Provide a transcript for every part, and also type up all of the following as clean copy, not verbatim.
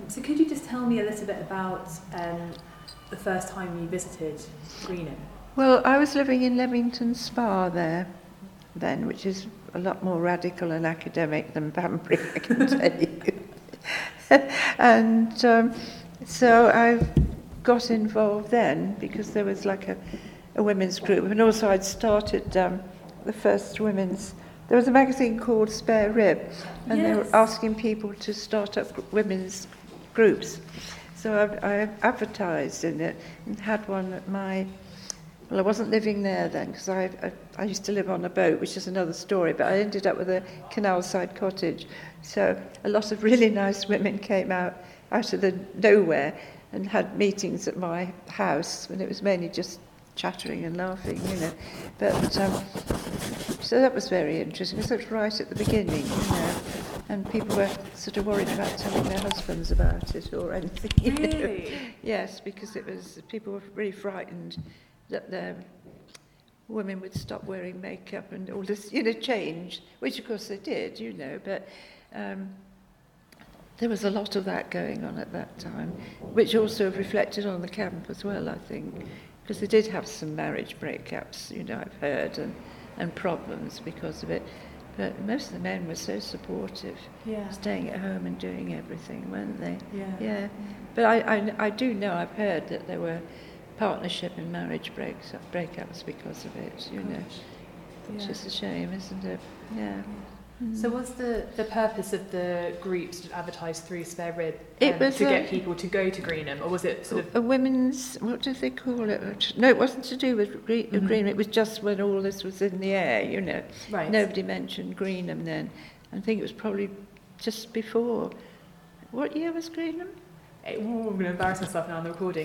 So could you just tell me a little bit about the first time you visited Greenham? Well, I was living in Leamington Spa there then, which is a lot more radical and academic than Banbury, I can tell you. And so I got involved then because there was like a women's group, and also I'd started the first women's. There was a magazine called Spare Rib, and they were asking people to start up women's groups. So I advertised in it and had one at my. Well, I wasn't living there then because I used to live on a boat, which is another story, but I ended up with a canal-side cottage. So a lot of really nice women came out of the nowhere and had meetings at my house, and it was mainly just chattering and laughing, you know. But so that was very interesting. It was right at the beginning, you know, and people were sort of worried about telling their husbands about it or anything. Really? Yes, because people were really frightened that the women would stop wearing makeup and all this, you know, change, which of course they did, you know, but there was a lot of that going on at that time, which also reflected on the camp as well, I think, because they did have some marriage breakups, you know, I've heard, and problems because of it. But most of the men were so supportive, staying at home and doing everything, weren't they? Yeah. But I do know, I've heard that there were partnership and marriage breakups because of it, you know, which is a shame, isn't it? Yeah. So was the purpose of the group sort of advertised through Spare Rib to get people to go to Greenham, or was it sort of... A women's, what did they call it? No, it wasn't to do with Greenham, it was just when all this was in the air, you know. Right. Nobody mentioned Greenham then. I think it was probably just before. What year was Greenham? I'm going to embarrass myself now on the recording.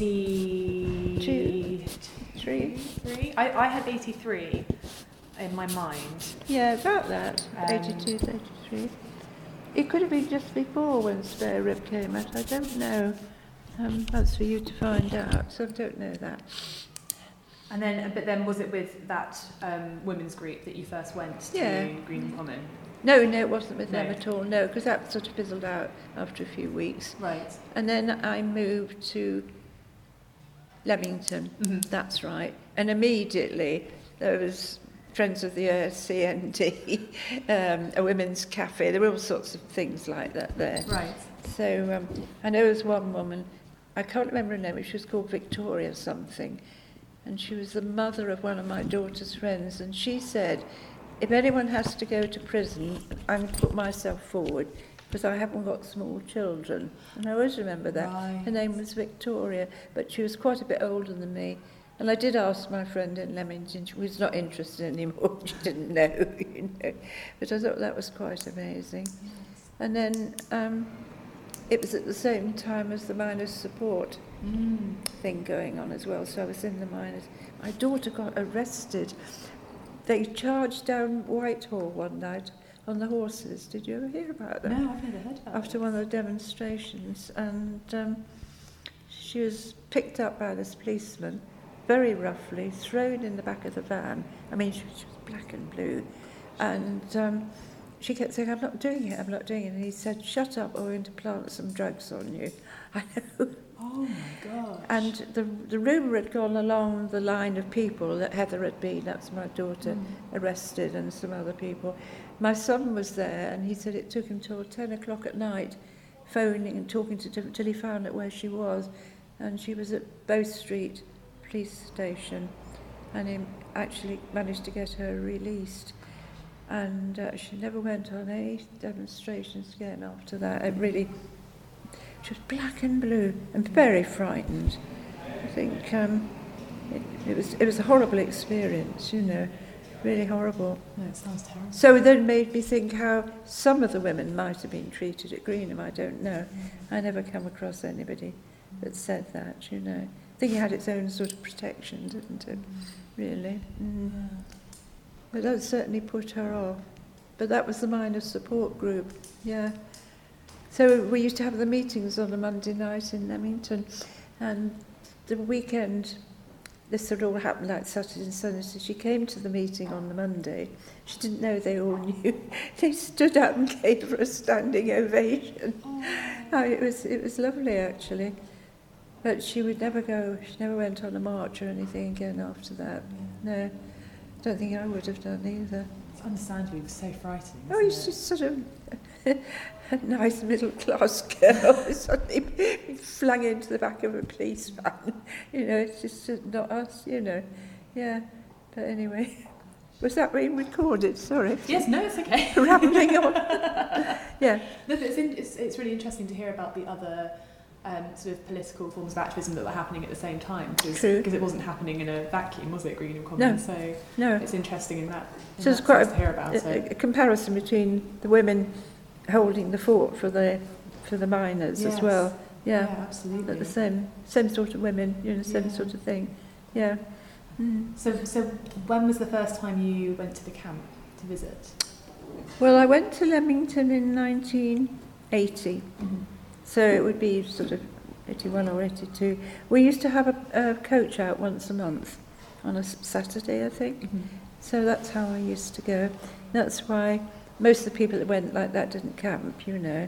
83? I had 83 in my mind. Yeah, about that. 82, 83. It could have been just before when Spare Rib came out. I don't know. That's for you to find out. So I don't know that. And then, but then was it with that women's group that you first went to Greenham Common? No, it wasn't with them at all, no, because that sort of fizzled out after a few weeks. Right. And then I moved to Leamington, that's right. And immediately there was Friends of the Earth, CND, a women's cafe, there were all sorts of things like that there. Right. So I know there was one woman, I can't remember her name, she was called Victoria something, and she was the mother of one of my daughter's friends, and she said, if anyone has to go to prison, I'm going to put myself forward because I haven't got small children. And I always remember that. Right. Her name was Victoria, but she was quite a bit older than me. And I did ask my friend in Leamington, she was not interested anymore, she didn't know, you know. But I thought that was quite amazing. Yes. And then it was at the same time as the miners' support thing going on as well, so I was in the miners. My daughter got arrested. They charged down Whitehall one night on the horses. Did you ever hear about that? No, I've never heard about After one of the demonstrations. And she was picked up by this policeman, very roughly, thrown in the back of the van. I mean, she was black and blue. And she kept saying, I'm not doing it. And he said, shut up or we're going to plant some drugs on you. I know. Oh my gosh. And the rumour had gone along the line of people that Heather had been, that's my daughter, arrested, and some other people. My son was there, and he said it took him till 10 o'clock at night, phoning and talking till he found out where she was. And she was at Bow Street police station, and he actually managed to get her released. And she never went on any demonstrations again after that. It really... She was black and blue and very frightened. I think it was a horrible experience, you know, really horrible. No, it sounds terrible. So it then made me think how some of the women might have been treated at Greenham, I don't know. I never come across anybody that said that, you know. I think it had its own sort of protection, didn't it, really? Yeah. But that certainly put her off. But that was the miners' support group, yeah. So we used to have the meetings on a Monday night in Leamington, and the weekend this had all happened like Saturday and Sunday, so she came to the meeting on the Monday. She didn't know they all knew. They stood up and gave her a standing ovation. Oh, it was lovely, actually. But she would never go, she never went on a march or anything again after that. No, I don't think I would have done either. It's understandably, it was so frightening. Oh, it's just sort of a nice middle-class girl suddenly flung into the back of a police van. You know, it's just not us, you know. Yeah, but anyway. Was that being recorded? Sorry. Yes, no, it's okay. Rambling on. Yeah. No, but it's really interesting to hear about the other sort of political forms of activism that were happening at the same time. Because it wasn't happening in a vacuum, was it, Greenham Commons? No. So no. It's interesting in that. So it's quite to hear about a comparison between the women holding the fort for the miners as well. Yeah, absolutely. But the same sort of women, you know, same sort of thing. Yeah. Mm. So when was the first time you went to the camp to visit? Well, I went to Leamington in 1980. Mm-hmm. So it would be sort of 81 or 82. We used to have a coach out once a month on a Saturday, I think. Mm-hmm. So that's how I used to go. That's why most of the people that went like that didn't camp, you know.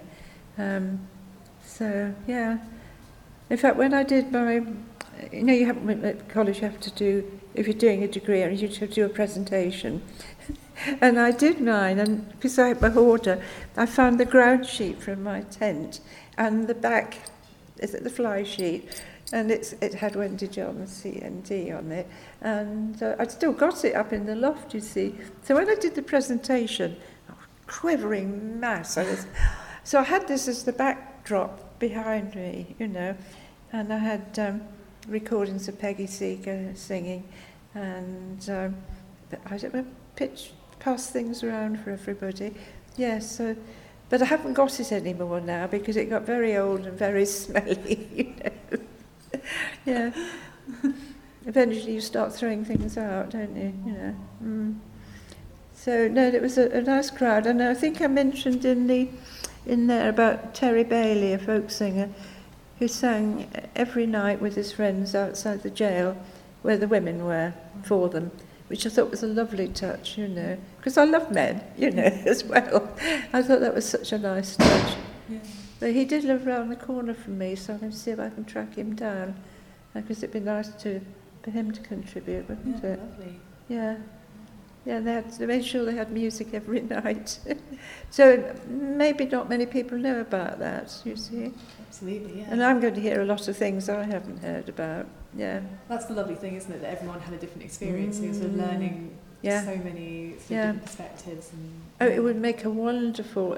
So, yeah. In fact, when I did my... You know, you have at college, you have to do, if you're doing a degree, you have to do a presentation. And I did mine, and because I had my hoarder, I found the ground sheet from my tent, and the back, is it the fly sheet, and it had Wendy John, CND on it, and I'd still got it up in the loft, you see. So when I did the presentation, quivering mass, so I had this as the backdrop behind me, you know, and I had recordings of Peggy Seeger singing, and I don't know, pass things around for everybody. Yes, but I haven't got it anymore now because it got very old and very smelly, you know. Yeah. Eventually you start throwing things out, don't you? You know. Mm. So no, it was a nice crowd, and I think I mentioned in there about Terry Bailey, a folk singer, who sang every night with his friends outside the jail where the women were for them, which I thought was a lovely touch, you know, because I love men, you know, as well. I thought that was such a nice touch. Yeah. But he did live around the corner from me, so I'm going to see if I can track him down, because it'd be nice for him to contribute, wouldn't it? Lovely. Yeah. Yeah, they made sure they had music every night. So maybe not many people know about that, you see. Absolutely, yeah. And I'm going to hear a lot of things I haven't heard about, yeah. That's the lovely thing, isn't it, that everyone had a different experience, so you're sort of learning so many different perspectives. And, it would make a wonderful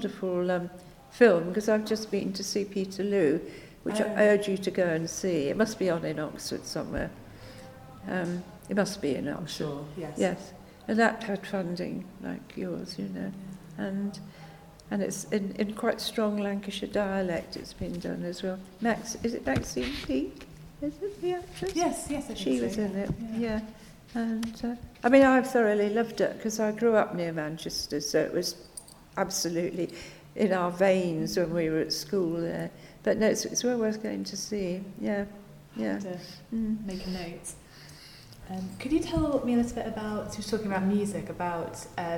film, because I've just been to see Peterloo, which I urge you to go and see. It must be on in Oxford somewhere. It must be in Oxford. I'm sure, yes. Yes. And that had funding like yours, you know, and it's in quite strong Lancashire dialect. It's been done as well. Is it Maxine Peake? Is it the actress? Yes, I think she was in it. Yeah. And I mean, I've thoroughly loved it because I grew up near Manchester, so it was absolutely in our veins when we were at school there. But no, it's well worth going to see. Yeah, yeah. Make a note. Could you tell me a little bit about, you were talking about music, about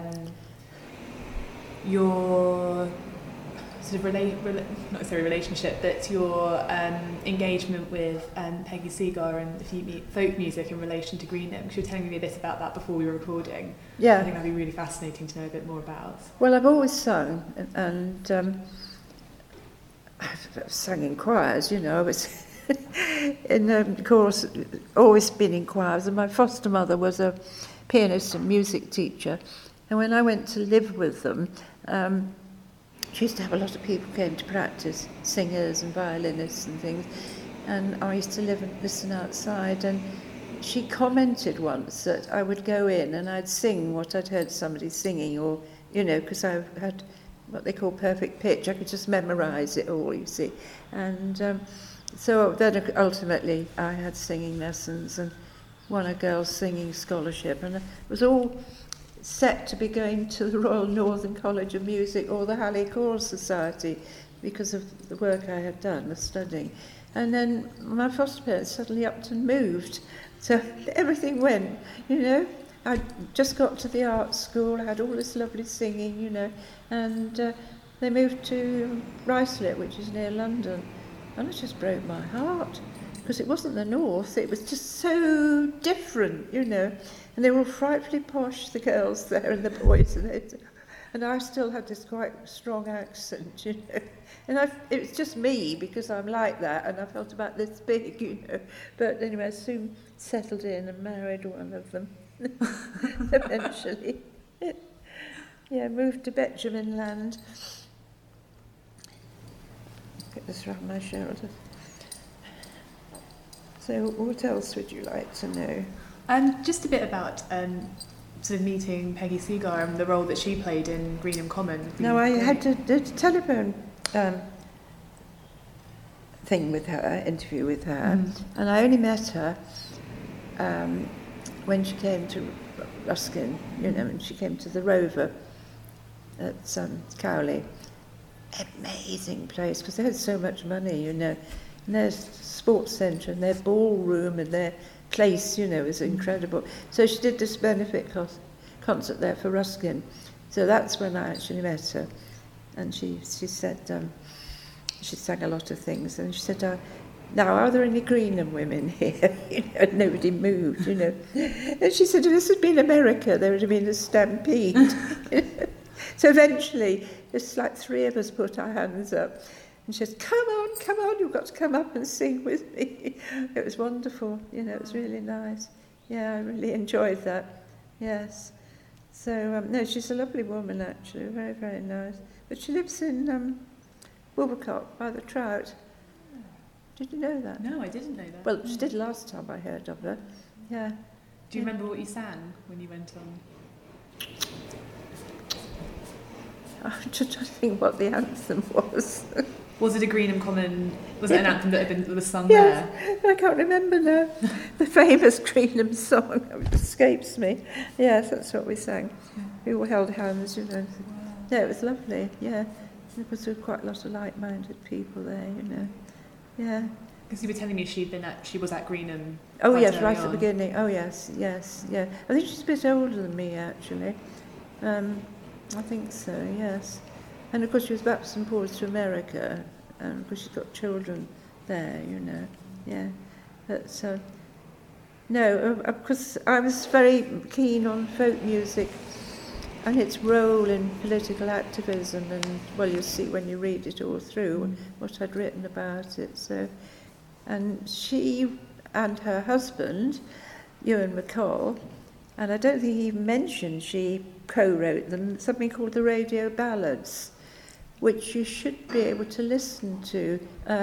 your sort of not necessarily relationship, but your engagement with Peggy Seeger and folk music in relation to Greenham? Because you were telling me a bit about that before we were recording. Yeah. I think that'd be really fascinating to know a bit more about. Well, I've always sung, and I've sung in choirs, you know. I was in chorus, always been in choirs, and my foster mother was a pianist and music teacher, and when I went to live with them, she used to have a lot of people came to practice, singers and violinists and things, and I used to live and listen outside, and she commented once that I would go in and I'd sing what I'd heard somebody singing, or, you know, because I had what they call perfect pitch. I could just memorise it all, you see, and so then ultimately I had singing lessons and won a girls' singing scholarship, and it was all set to be going to the Royal Northern College of Music or the Halley Choral Society, because of the work I had done, the studying. And then my foster parents suddenly upped and moved. So everything went, you know. I just got to the art school, I had all this lovely singing, you know, and they moved to Ruislip, which is near London. And it just broke my heart, because it wasn't the north, it was just so different, you know. And they were all frightfully posh, the girls there and the boys, and I still had this quite strong accent, you know. And it was just me, because I'm like that, and I felt about this big, you know. But anyway, I soon settled in and married one of them, eventually. Yeah, moved to Betjeman Land. Get this around my shoulders. So what else would you like to know? Just a bit about sort of meeting Peggy Seegar and the role that she played in Greenham Common. No, I had a telephone thing with her, interview with her, and I only met her when she came to Ruskin, you know, and she came to the Rover at Cowley. Amazing place, because they had so much money, you know. And their sports centre and their ballroom and their place, you know, was incredible. So she did this benefit concert there for Ruskin. So that's when I actually met her. And she said, she sang a lot of things, and she said, now, are there any Greenham women here? You know, and nobody moved, you know. And she said, if this had been America, there would have been a stampede. So eventually, just like 3 of us put our hands up, and she said, come on, you've got to come up and sing with me. It was wonderful, you know, it was really nice. Yeah, I really enjoyed that, yes. So, no, she's a lovely woman, actually, very, very nice. But she lives in Wilbercock by the Trout. Did you know that? No, I didn't know that. Well, she did last time I heard of her, yeah. Do you remember what you sang when you went on? I'm just trying to think what the anthem was. Was it a Greenham Common, was it an anthem that was sung yes, there? I can't remember now. The famous Greenham song, it escapes me. Yes, that's what we sang. We all held hands, you know. Wow. Yeah, it was lovely, yeah. There was quite a lot of like-minded people there, you know. Yeah. Because you were telling me she was at Greenham. Oh yes, right at the beginning. Oh yes, yeah. I think she's a bit older than me, actually. I think so, yes. And of course she was back to St Paul's to America, and of course she's got children there, you know, yeah. But no, because I was very keen on folk music and its role in political activism, and well, you'll see when you read it all through what I'd written about it. So, and she and her husband, Ewan McCall, and I don't think he even mentioned she co-wrote them, something called the Radio Ballads, which you should be able to listen to.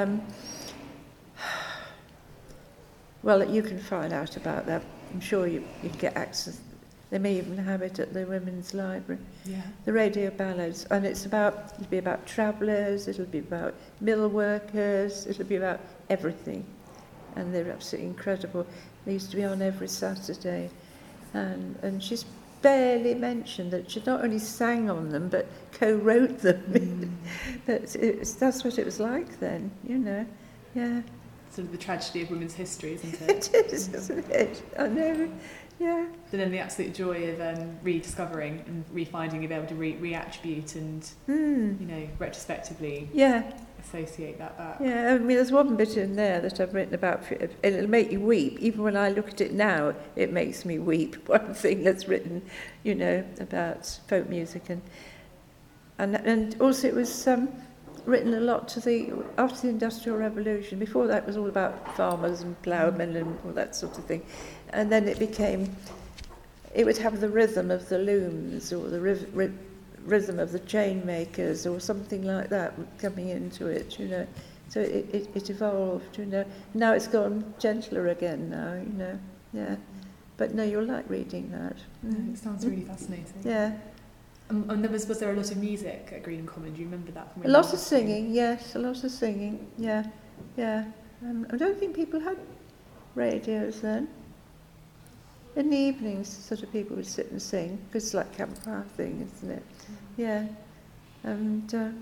Well, you can find out about that. I'm sure you can get access. They may even have it at the Women's Library. Yeah. The Radio Ballads, and it'll be about travellers, it'll be about mill workers, it'll be about everything. And they're absolutely incredible. They used to be on every Saturday. And she's barely mentioned that she not only sang on them, but co-wrote them. But that's what it was like then, you know. Yeah. Sort of the tragedy of women's history, isn't it? It is, isn't it? I know, yeah. But then the absolute joy of rediscovering and refinding, you'll be able to reattribute and, you know, retrospectively associate that back. Yeah, I mean, there's one bit in there that I've written about, it'll make you weep. Even when I look at it now, it makes me weep. One thing that's written, you know, about folk music. And also it was written a lot after the Industrial Revolution. Before that, it was all about farmers and ploughmen and all that sort of thing. And then it would have the rhythm of the looms or the rhythm of the chain makers or something like that coming into it, you know. So it evolved, you know. Now it's gone gentler again now, you know. Yeah. But no, you'll like reading that. It sounds really fascinating. Yeah. And was there a lot of music at Greenham Common? Do you remember that? From a lot of singing, yes, a lot of singing, yeah. I don't think people had radios then. In the evenings, sort of people would sit and sing, because it's like a campfire thing, isn't it? Yeah. And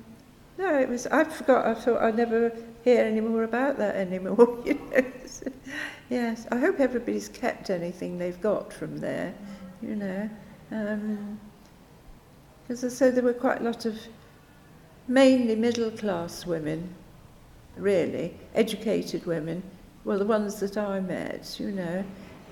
No, it was, I forgot, I thought I'd never hear any more about that anymore, you know. So, yes, I hope everybody's kept anything they've got from there, you know. Because I said there were quite a lot of mainly middle-class women, really, educated women, well, the ones that I met, you know.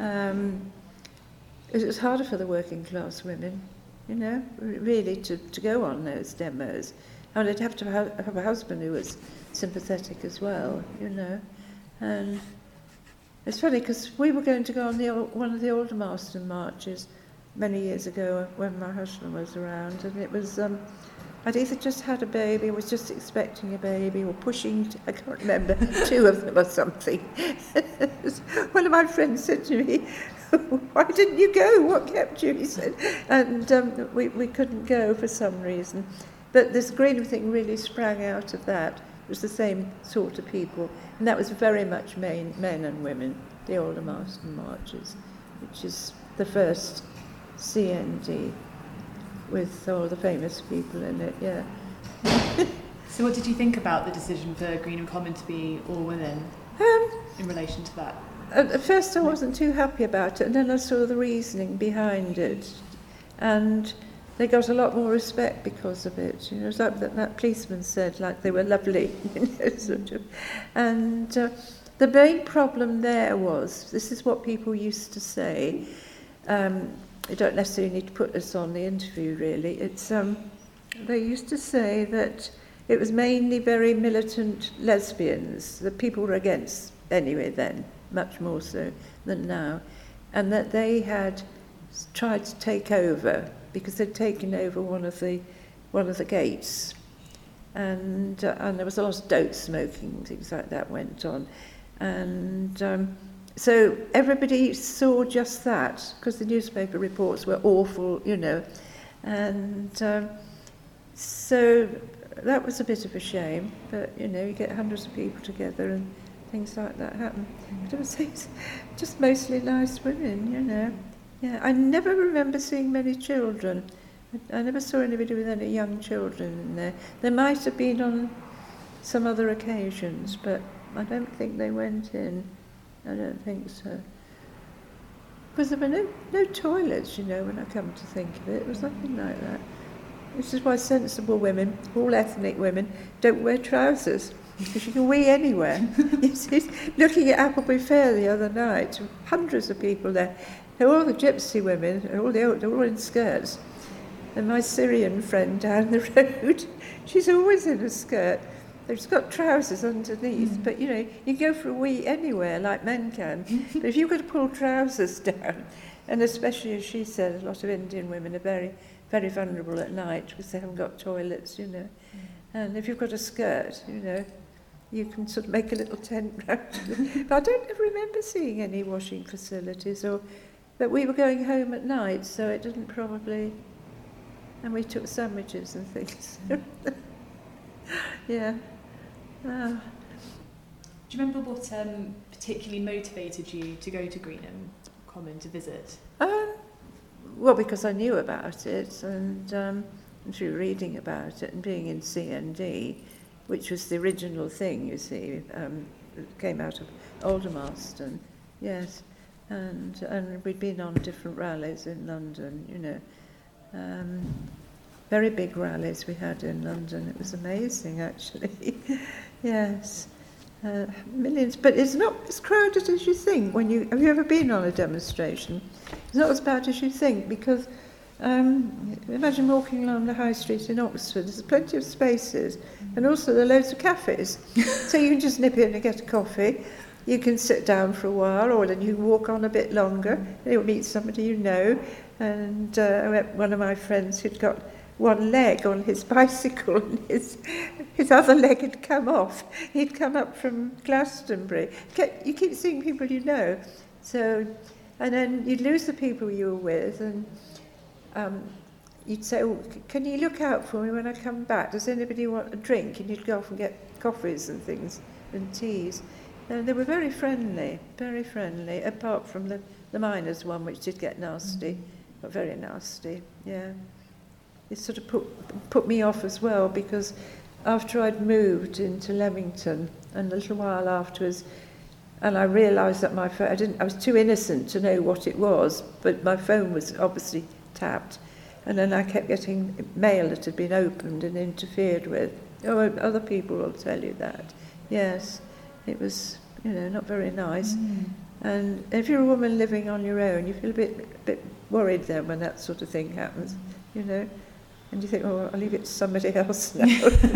It was harder for the working-class women, you know, really, to go on those demos. And they'd have to have a husband who was sympathetic as well, you know. And it's funny, because we were going to go on one of the Aldermaston marches many years ago when my husband was around, and it was, I'd either just had a baby, was just expecting a baby, or pushing, I can't remember, 2 of them or something. One of my friends said to me, "Why didn't you go? What kept you?" he said. And we couldn't go for some reason. But this Greenham thing really sprang out of that. It was the same sort of people. And that was very much men and women, the Aldermaston marches, which is the first CND with all the famous people in it, yeah. So what did you think about the decision for Greenham Common to be all women in relation to that? At first I wasn't too happy about it, and then I saw the reasoning behind it. And they got a lot more respect because of it. You know, it's like that policeman said, like they were lovely, you know, sort of. And the main problem there was, this is what people used to say, you don't necessarily need to put this on the interview really, it's, they used to say that it was mainly very militant lesbians, that people were against anyway then, much more so than now, and that they had tried to take over because they'd taken over one of the gates, and there was a lot of dope smoking and things like that went on, and so everybody saw just that because the newspaper reports were awful, you know, and so that was a bit of a shame. But you know, you get hundreds of people together and things like that happen. But I would say it's just mostly nice women, you know. Yeah, I never remember seeing many children. I never saw anybody with any young children in there. There might have been on some other occasions, but I don't think they went in. I don't think so. Because there were no toilets, you know, when I come to think of it. It was nothing like that. This is why sensible women, all ethnic women, don't wear trousers. Because you can wee anywhere. You see, looking at Appleby Fair the other night, hundreds of people there. They're all the gypsy women, they're all in skirts. And my Syrian friend down the road, she's always in a skirt. They've got trousers underneath, but you know, you can go for a wee anywhere like men can. But if you've got to pull trousers down, and especially as she said, a lot of Indian women are very, very vulnerable at night because they haven't got toilets, you know. And if you've got a skirt, you know, you can sort of make a little tent round it. But I don't ever remember seeing any washing facilities, but we were going home at night, so it didn't probably, and we took sandwiches and things. Yeah. Do you remember what particularly motivated you to go to Greenham Common to visit? Well, because I knew about it, and through reading about it and being in CND, which was the original thing, you see, it came out of Aldermaston, yes, and we'd been on different rallies in London, you know. Very big rallies we had in London. It was amazing, actually. Yes, millions. But it's not as crowded as you think. Have you ever been on a demonstration? It's not as bad as you think because imagine walking along the high street in Oxford. There's plenty of spaces, and also there are loads of cafes. So you can just nip in and get a coffee. You can sit down for a while, or then you can walk on a bit longer. You'll meet somebody you know. And one of my friends who'd got one leg on his bicycle and his other leg had come off. He'd come up from Glastonbury. You keep seeing people you know. So, and then you'd lose the people you were with, and you'd say, "Oh, can you look out for me when I come back? Does anybody want a drink?" And you'd go off and get coffees and things and teas. And they were very friendly, apart from the miners one, which did get nasty, got very nasty, yeah. It sort of put me off as well because after I'd moved into Leamington, and a little while afterwards, and I realised that my phone, I was too innocent to know what it was, but my phone was obviously tapped. And then I kept getting mail that had been opened and interfered with. Oh, other people will tell you that. Yes, it was, not very nice. And if you're a woman living on your own, you feel a bit worried then when that sort of thing happens, And you think, oh, I'll leave it to somebody else now.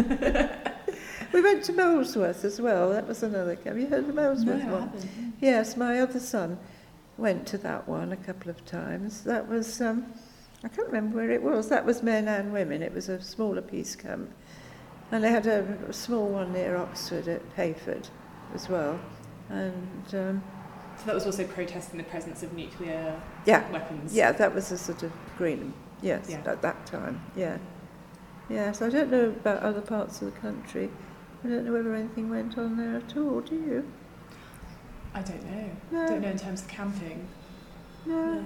We went to Molesworth as well. That was another. Have you heard of the Molesworth one? I haven't. Yes, my other son went to that one a couple of times. That was, I can't remember where it was. That was men and women. It was a smaller peace camp. And they had a small one near Oxford at Hayford as well. And so that was also protesting the presence of nuclear weapons. Yeah, that was a sort of Greenham. Yes, at that time. Yeah. Yes, I don't know about other parts of the country. I don't know whether anything went on there at all. Do you? I don't know. No. I don't know in terms of camping. No,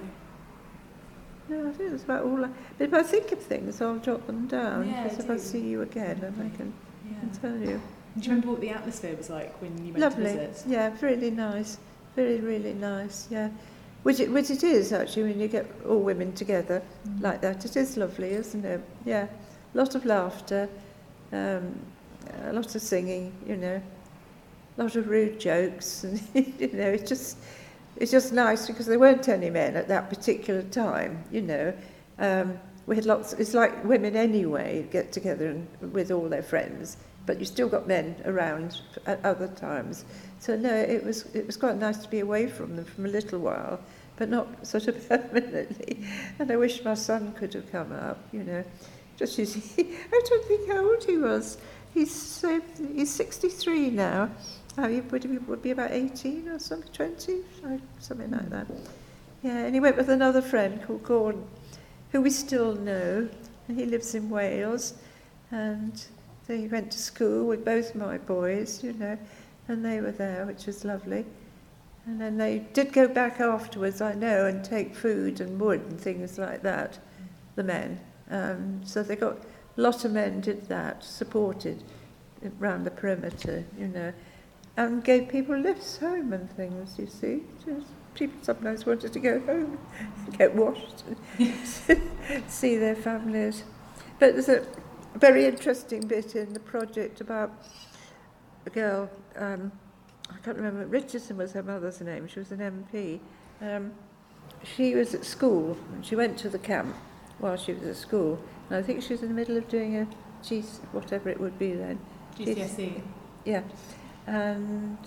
I think that's about all. But if I think of things, I'll jot them down. Yeah, because if I see you again, then I can tell you. Do you remember what the atmosphere was like when you went Lovely. to visit? Yeah, really nice. Very, really nice, yeah. Which it is, actually, when you get all women together like that. It is lovely, isn't it? Yeah. A lot of laughter, a lot of singing, a lot of rude jokes. And, it's just nice because there weren't any men at that particular time, We had lots, it's like women anyway get together with all their friends, but you still got men around at other times. So no, it was quite nice to be away from them for a little while, but not sort of permanently. And I wish my son could have come up, Just you see, I don't think how old he was. He's 63 now. He would be about 18 or something, 20, something like that. Yeah, and he went with another friend called Gordon, who we still know, and he lives in Wales. And they went to school with both my boys, and they were there, which was lovely. And then they did go back afterwards, I know, and take food and wood and things like that, the men. So they got, a lot of men did that, supported around the perimeter, and gave people lifts home and things, you see. Just, people sometimes wanted to go home, get washed, and see their families. But there's a very interesting bit in the project about a girl, I can't remember, Richardson was her mother's name, she was an MP. She was at school, and she went to the camp while she was at school, and I think she was in the middle of doing a whatever it would be then. GCSE. Yeah, and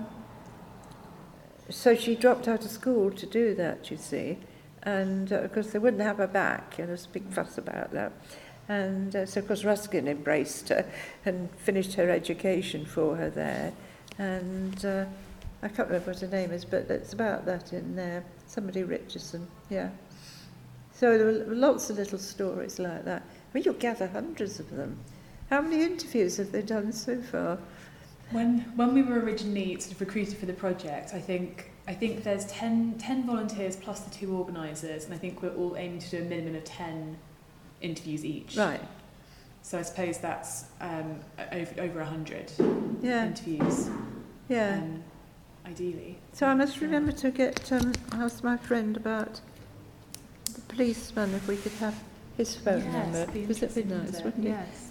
so she dropped out of school to do that, you see, and of course they wouldn't have her back, and there was a big fuss about that. And so of course Ruskin embraced her and finished her education for her there, and I can't remember what her name is, but it's about that in there, somebody Richardson, yeah. So there were lots of little stories like that. I mean, you'll gather hundreds of them. How many interviews have they done so far? When we were originally sort of recruited for the project, I think there's 10 volunteers plus the 2 organisers, and I think we're all aiming to do a minimum of 10 interviews each. Right. So I suppose that's over 100 interviews. Yeah. Ideally. So I must remember to ask my friend about the policeman, if we could have his phone number. Because it'd be nice, wouldn't it? Yes.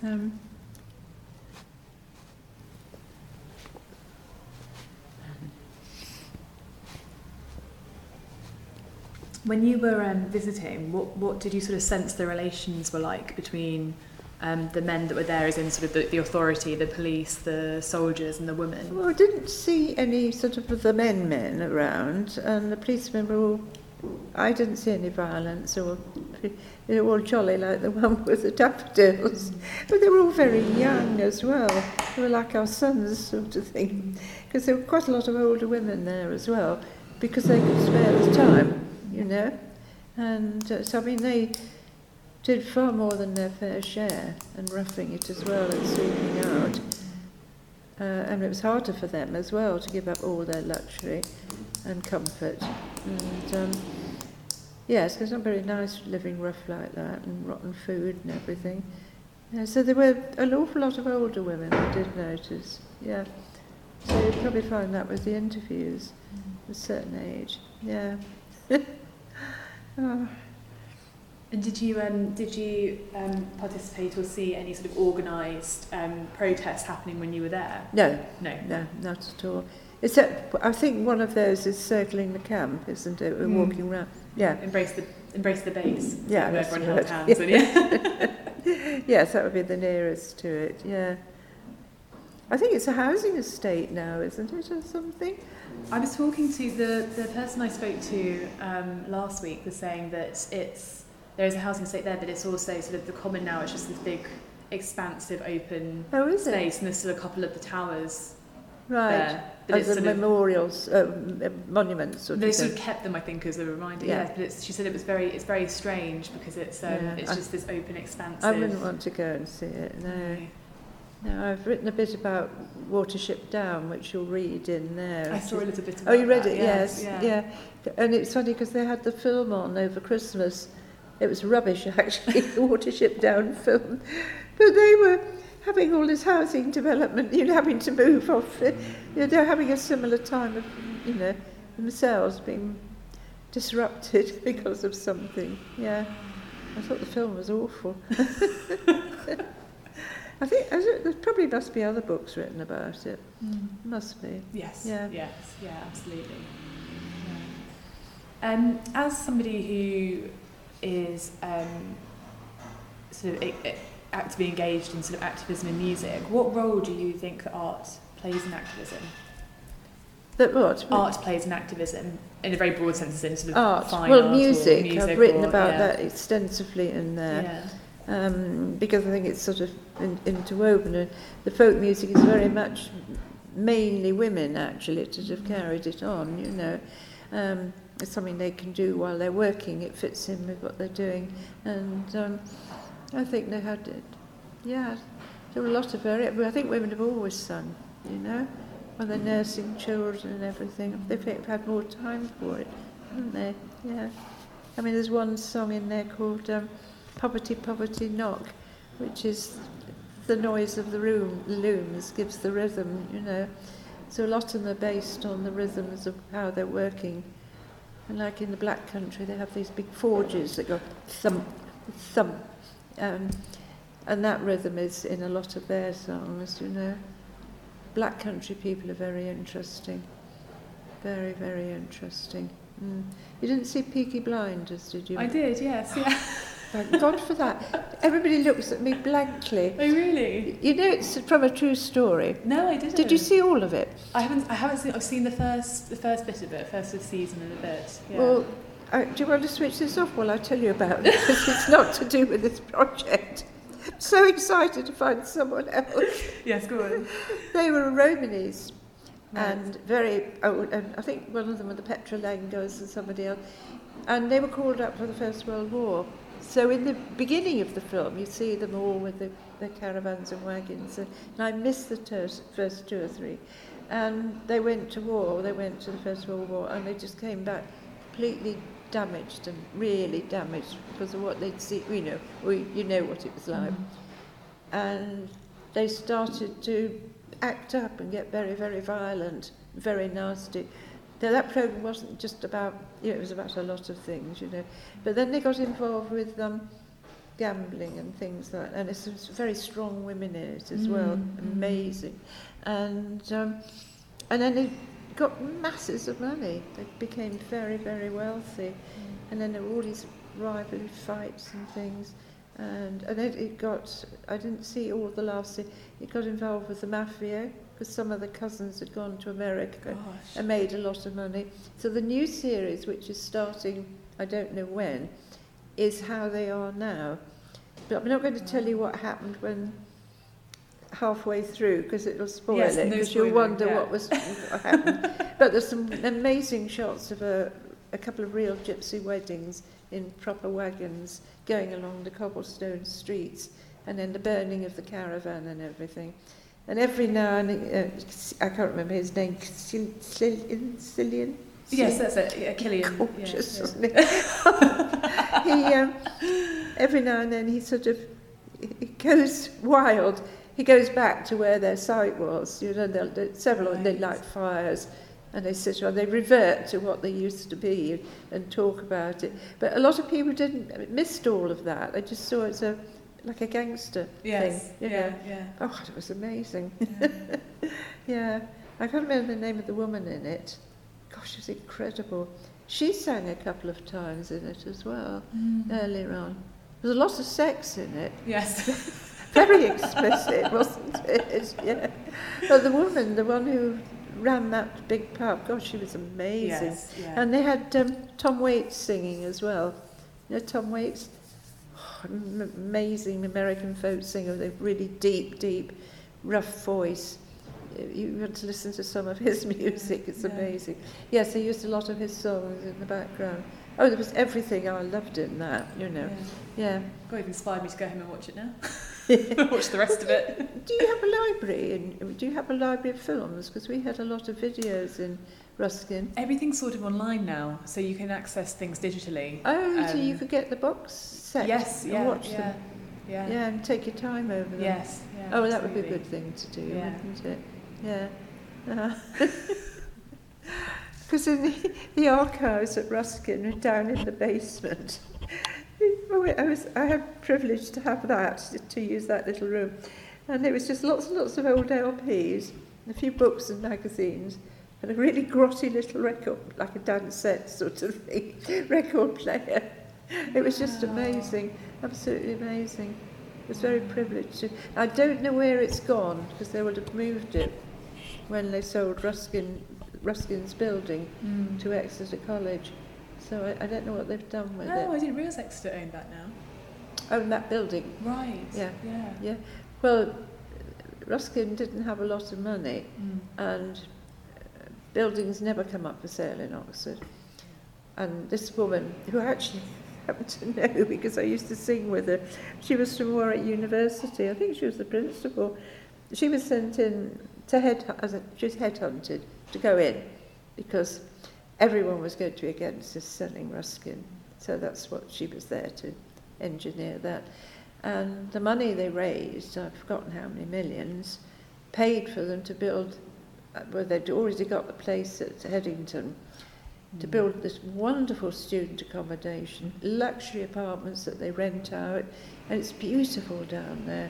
When you were visiting, what did you sort of sense the relations were like between the men that were there, as in sort of the authority, the police, the soldiers and the women? Well, I didn't see any sort of the men around, and the policemen were all, I didn't see any violence, or they were all jolly like the one with the daffodils. But they were all very young as well. They were like our sons sort of thing, because there were quite a lot of older women there as well, because they could spare the time. And so I mean they did far more than their fair share, and roughing it as well, and sweeping out. And it was harder for them as well to give up all their luxury and comfort. And yes, it's not very nice living rough like that, and rotten food and everything. Yeah, so there were an awful lot of older women, I did notice. Yeah. So you'd probably find that with the interviews, a certain age. Yeah. Oh. And did you participate or see any sort of organised protests happening when you were there? No, No, not at all. Except, I think one of those is circling the camp, isn't it? We're walking around. Yeah. Embrace the base. Yeah, so that's everyone held right. hands. Yeah. Yes, that would be the nearest to it. Yeah. I think it's a housing estate now, isn't it, or something? I was talking to the person I spoke to last week was saying that there is a housing estate there, but it's also sort of the common now. It's just this big, expansive, open space, and there's still a couple of the towers there. But as the memorials, monuments. They sort of kept them, I think, as a reminder. Yeah. But she said it's very strange because it's just this open, expansive. I wouldn't want to go and see it. No. No, I've written a bit about Watership Down, which you'll read in there. I saw a little bit about that. Oh, you read it? Yes. Yeah. And it's funny because they had the film on over Christmas. It was rubbish, actually, the Watership Down film. But they were having all this housing development, having to move off. They're having a similar time of, themselves being disrupted because of something. Yeah. I thought the film was awful. I think there probably must be other books written about it. Must be. Yes. Yeah. Yes. Yeah. Absolutely. Yeah. As somebody who is sort of actively engaged in sort of activism in music, what role do you think that art plays in activism? That what? Art plays in activism in a very broad sense, in sort of art. fine Well, art music. I've written about yeah. that extensively in there. Yeah. Because I think it's sort of interwoven. And the folk music is very much mainly women, actually, that have carried it on, It's something they can do while they're working. It fits in with what they're doing. And I think they had it. Yeah, there were a lot of I think women have always sung, when they're nursing children and everything. They've had more time for it, haven't they? Yeah. I mean, there's one song in there called Poverty, Poverty, Knock, which is the noise of the looms gives the rhythm, So a lot of them are based on the rhythms of how they're working. And like in the Black Country, they have these big forges that go thump, thump. And that rhythm is in a lot of their songs, Black Country people are very interesting. Very, very interesting. You didn't see Peaky Blinders, did you? I did, yes, yeah. Thank God for that. Everybody looks at me blankly. Oh, really? It's from a true story. No, I didn't. Did you see all of it? I haven't seen. I've seen the first bit of it, first season and a bit. Yeah. Well, do you want to switch this off while I tell you about it? Because it's not to do with this project. I'm so excited to find someone else. Yes, go on. They were Romanis. Right. And very old, and I think one of them were the Petrolangos and somebody else. And they were called up for the First World War. So in the beginning of the film, you see them all with their caravans and wagons. And I missed the first two or three. And they went to war, they went to the First World War, and they just came back completely damaged and really damaged because of what they'd seen, you know what it was like. And they started to act up and get very, very violent, very nasty. Now, that programme wasn't just about, it was about a lot of things, But then they got involved with gambling and things like that. And it's very strong women in it as well, amazing. And then they got masses of money. They became very, very wealthy. And then there were all these rivalry fights and things. And then it got, I didn't see all the last thing, it got involved with the mafia, because some of the cousins had gone to America and made a lot of money. So the new series, which is starting, I don't know when, is how they are now. But I'm not going to tell you what happened when halfway through, because it'll spoil it, because you'll wonder what happened. But there's some amazing shots of a couple of real gypsy weddings in proper wagons going along the cobblestone streets, and then the burning of the caravan and everything. And every now and I can't remember his name, Cillian? Yes, that's it. Yeah, Killian. Gorgeous, isn't it? Every now and then he sort of goes wild. He goes back to where their site was. You know, several of them, they light fires, and they sit around, they revert to what they used to be and talk about it. But a lot of people missed all of that. They just saw it as like a gangster thing. You know? Oh, it was amazing. Yeah. I can't remember the name of the woman in it. Gosh, it was incredible. She sang a couple of times in it as well, earlier on. There was a lot of sex in it. Yes. Very explicit, wasn't it? Yeah. But the woman, the one who ran that big pub, gosh, she was amazing. Yes, yeah. And they had Tom Waits singing as well. You know Tom Waits? Oh, amazing American folk singer with a really deep, rough voice. You want to listen to some of his music, it's amazing. Yes, they used a lot of his songs in the background. Oh, there was everything I loved in that, you know. Yeah. God, you've inspired me to go home and watch it now. Watch the rest of it. Do you have a library? Do you have a library of films? Because we had a lot of videos in Ruskin. Everything's sort of online now, so you can access things digitally. Oh, so you could get the box set and watch them. Yeah, and take your time over them. Yes. Yeah, oh, that would be a good thing to do, wouldn't it? Yeah. Because in the archives at Ruskin, down in the basement, I had privilege to have that, to use that little room. And there was just lots and lots of old LPs, a few books and magazines, and a really grotty little record, like a Dansette sort of thing, record player. It was just amazing, absolutely amazing. I was very privileged. I don't know where it's gone, because they would have moved it when they sold Ruskin's building to Exeter College. So I don't know what they've done with it. Oh, I didn't realise Exeter owned that now. Owned that building. Right. Yeah. Well, Ruskin didn't have a lot of money, and buildings never come up for sale in Oxford. And this woman, who I actually happen to know because I used to sing with her, she was from Warwick University. I think she was the principal. She was sent in to she was headhunted to go in because everyone was going to be against us selling Ruskin. So that's what she was there to engineer that. And the money they raised, I've forgotten how many millions, paid for them to build, well, they'd already got the place at Headington, to build this wonderful student accommodation, luxury apartments that they rent out, and it's beautiful down there.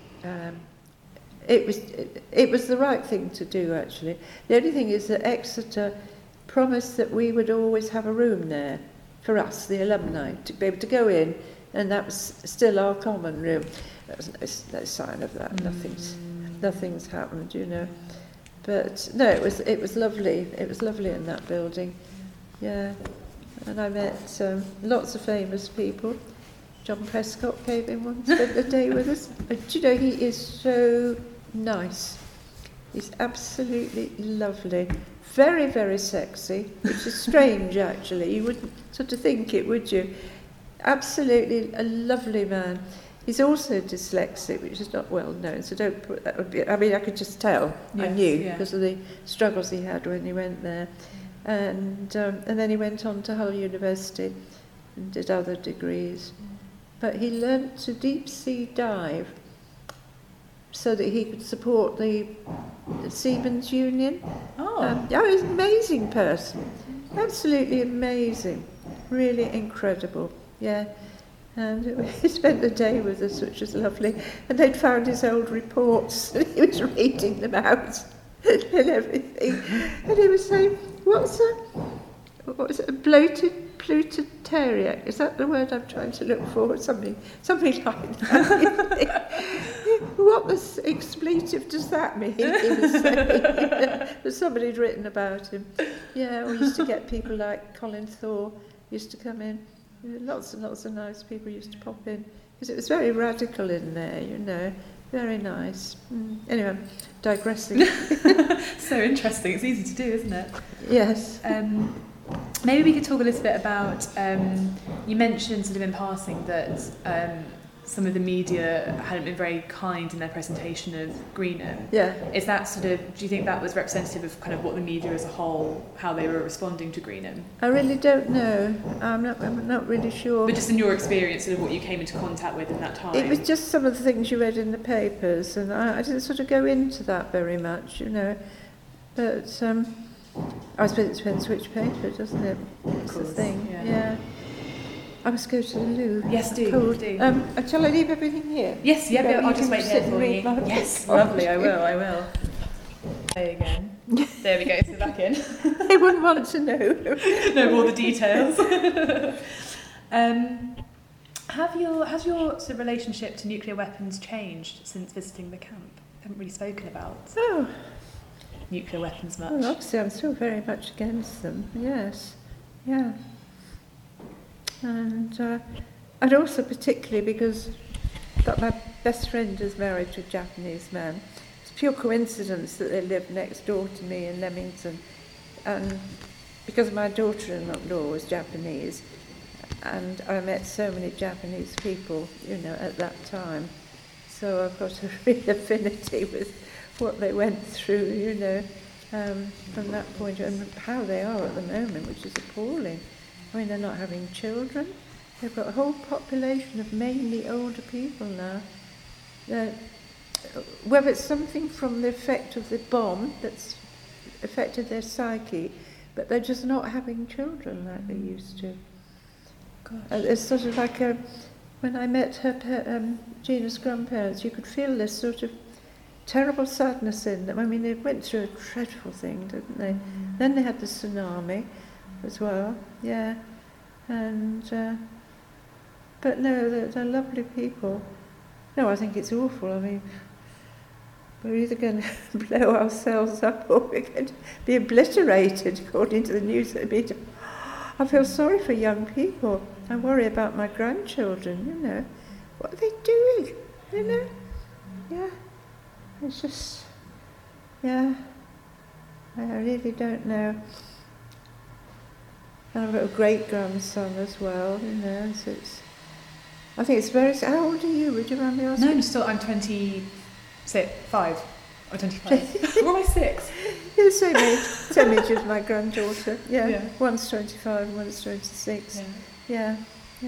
It was the right thing to do, actually. The only thing is that Exeter promised that we would always have a room there for us, the alumni, to be able to go in, and that was still our common room. There was no sign of that. Nothing's happened, you know. But no, it was lovely. It was lovely in that building. Yeah, and I met lots of famous people. John Prescott came in once, spent the day with us. But do you know, he is so nice. He's absolutely lovely. Very, very sexy, which is strange, actually. You wouldn't sort of think it, would you? Absolutely a lovely man. He's also dyslexic, which is not well known, so don't put that would be. I mean, I could just tell. Yes, I knew because of the struggles he had when he went there. And then he went on to Hull University and did other degrees. But he learnt to deep sea dive so that he could support the Seamen's Union. He's an amazing person. Absolutely amazing. Really incredible. Yeah. And he spent the day with us, which was lovely. And they'd found his old reports and he was reading them out and everything. And he was saying, what was it? A bloated plutariac? Is that the word I'm trying to look for? Something like that. What the expletive does that mean? He was saying that somebody had written about him. Yeah, we used to get people like Colin Thor used to come in. Lots and lots of nice people used to pop in because it was very radical in there, you know. Very nice. Anyway, digressing. So interesting. It's easy to do, isn't it? Yes. Maybe we could talk a little bit about, you mentioned sort of in passing that some of the media hadn't been very kind in their presentation of Greenham. Yeah. Is that sort of, do you think that was representative of kind of what the media as a whole, how they were responding to Greenham? I really don't know. I'm not really sure. But just in your experience, sort of what you came into contact with in that time? It was just some of the things you read in the papers, and I didn't sort of go into that very much, you know. But I suppose it depends which paper, doesn't it? That's the thing. Yeah. I must go to the loo. Yes, do. Shall I leave everything here? Yes, yeah, Yeah, I'll you just can wait sit here and for read you. my Yes, book. lovely, I will. There again. There we go, so back in. They wouldn't want to know. No more the details. Has your sort of relationship to nuclear weapons changed since visiting the camp? I haven't really spoken about nuclear weapons much. Well, obviously I'm still very much against them, yes. Yeah. And also particularly because my best friend is married to a Japanese man. It's pure coincidence that they live next door to me in Leamington. And because my daughter-in-law was Japanese, and I met so many Japanese people, you know, at that time. So I've got a real affinity with what they went through, you know, from that point, and how they are at the moment, which is appalling. I mean, they're not having children. They've got a whole population of mainly older people now. Whether it's something from the effect of the bomb that's affected their psyche, but they're just not having children like they used to. It's sort of like when I met Gina's grandparents, you could feel this sort of terrible sadness in them. I mean, they went through a dreadful thing, didn't they? Then they had the tsunami as well, yeah. And but no, they're lovely people. No, I think it's awful. I mean, we're either going to blow ourselves up or we're going to be obliterated, according to the news media. I feel sorry for young people. I worry about my grandchildren, you know. What are they doing, you know? Yeah. It's just, yeah. I really don't know. And I've got a great-grandson as well, you know, so it's... I think it's very... How old are you? Would you mind me asking? No, I'm 25. Or 25. Or am I 6? You're the same age as my granddaughter. Yeah. One's 25, one's 26. Yeah.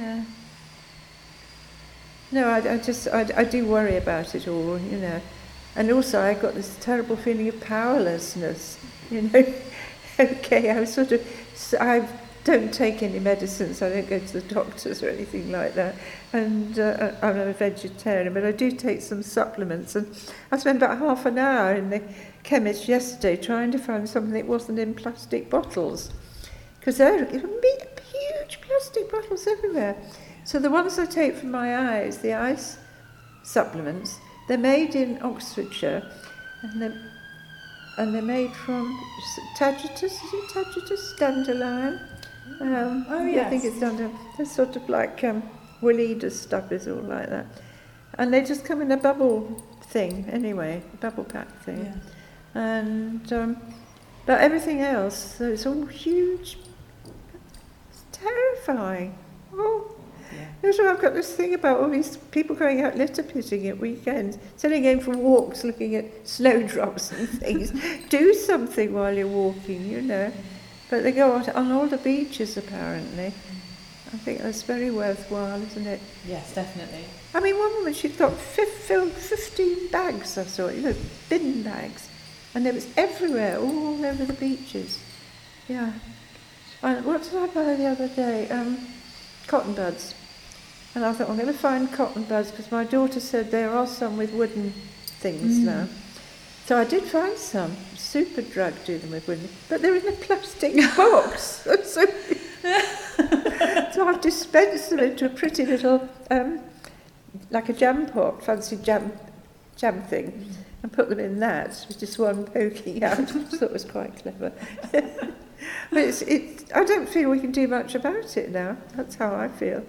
No, I do worry about it all, you know. And also I got this terrible feeling of powerlessness, you know. Okay, I don't take any medicines, I don't go to the doctors or anything like that. And I'm a vegetarian, but I do take some supplements. And I spent about half an hour in the chemist yesterday trying to find something that wasn't in plastic bottles. Because there are huge plastic bottles everywhere. So the ones I take for my eyes, the ice supplements, they're made in Oxfordshire, and they're made from Tagetes, is it Tagetes? Dandelion? Yes. I think it's dandelion. They're sort of like Willeda stuff is all like that. And they just come in a bubble thing anyway, a bubble pack thing. Yeah. And but everything else, so it's all huge. It's terrifying. Oh. Yeah. So I've got this thing about all these people going out litter pitting at weekends, instead of going for walks looking at snowdrops and things. Do something while you're walking, you know. But they go on all the beaches apparently. I think that's very worthwhile, isn't it? Yes, definitely. I mean, one woman, she'd got filled 15 bags, I saw, you know, bin bags. And it was everywhere, all over the beaches. Yeah. And what did I buy the other day? Cotton buds. And I thought, I'm going to find cotton buds, because my daughter said there are some with wooden things now. So I did find some. Superdrug do them with wooden, but they're in a plastic box. So I've dispensed them into a pretty little, like a jam pot, fancy jam thing, and put them in that, with just one poking out, which I thought was quite clever. But I don't feel we can do much about it now. That's how I feel.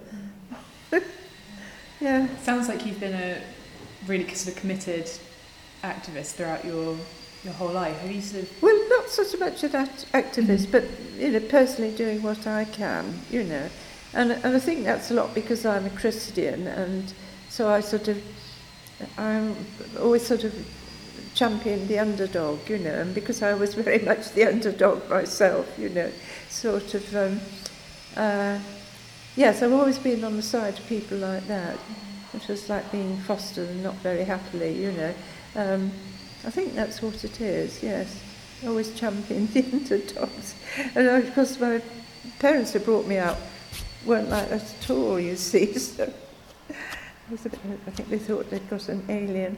Yeah. Sounds like you've been a really sort of committed activist throughout your whole life. Have you sort of... Well, not so much an activist, but you know, personally doing what I can, you know. And I think that's a lot because I'm a Christian, and So I always sort of championed the underdog, you know, and because I was very much the underdog myself, you know, sort of, yes, I've always been on the side of people like that, which was like being fostered and not very happily, you know. I think that's what it is, yes. Always championed the underdogs. And of course my parents who brought me up weren't like that at all, you see, so I think they thought they'd got an alien.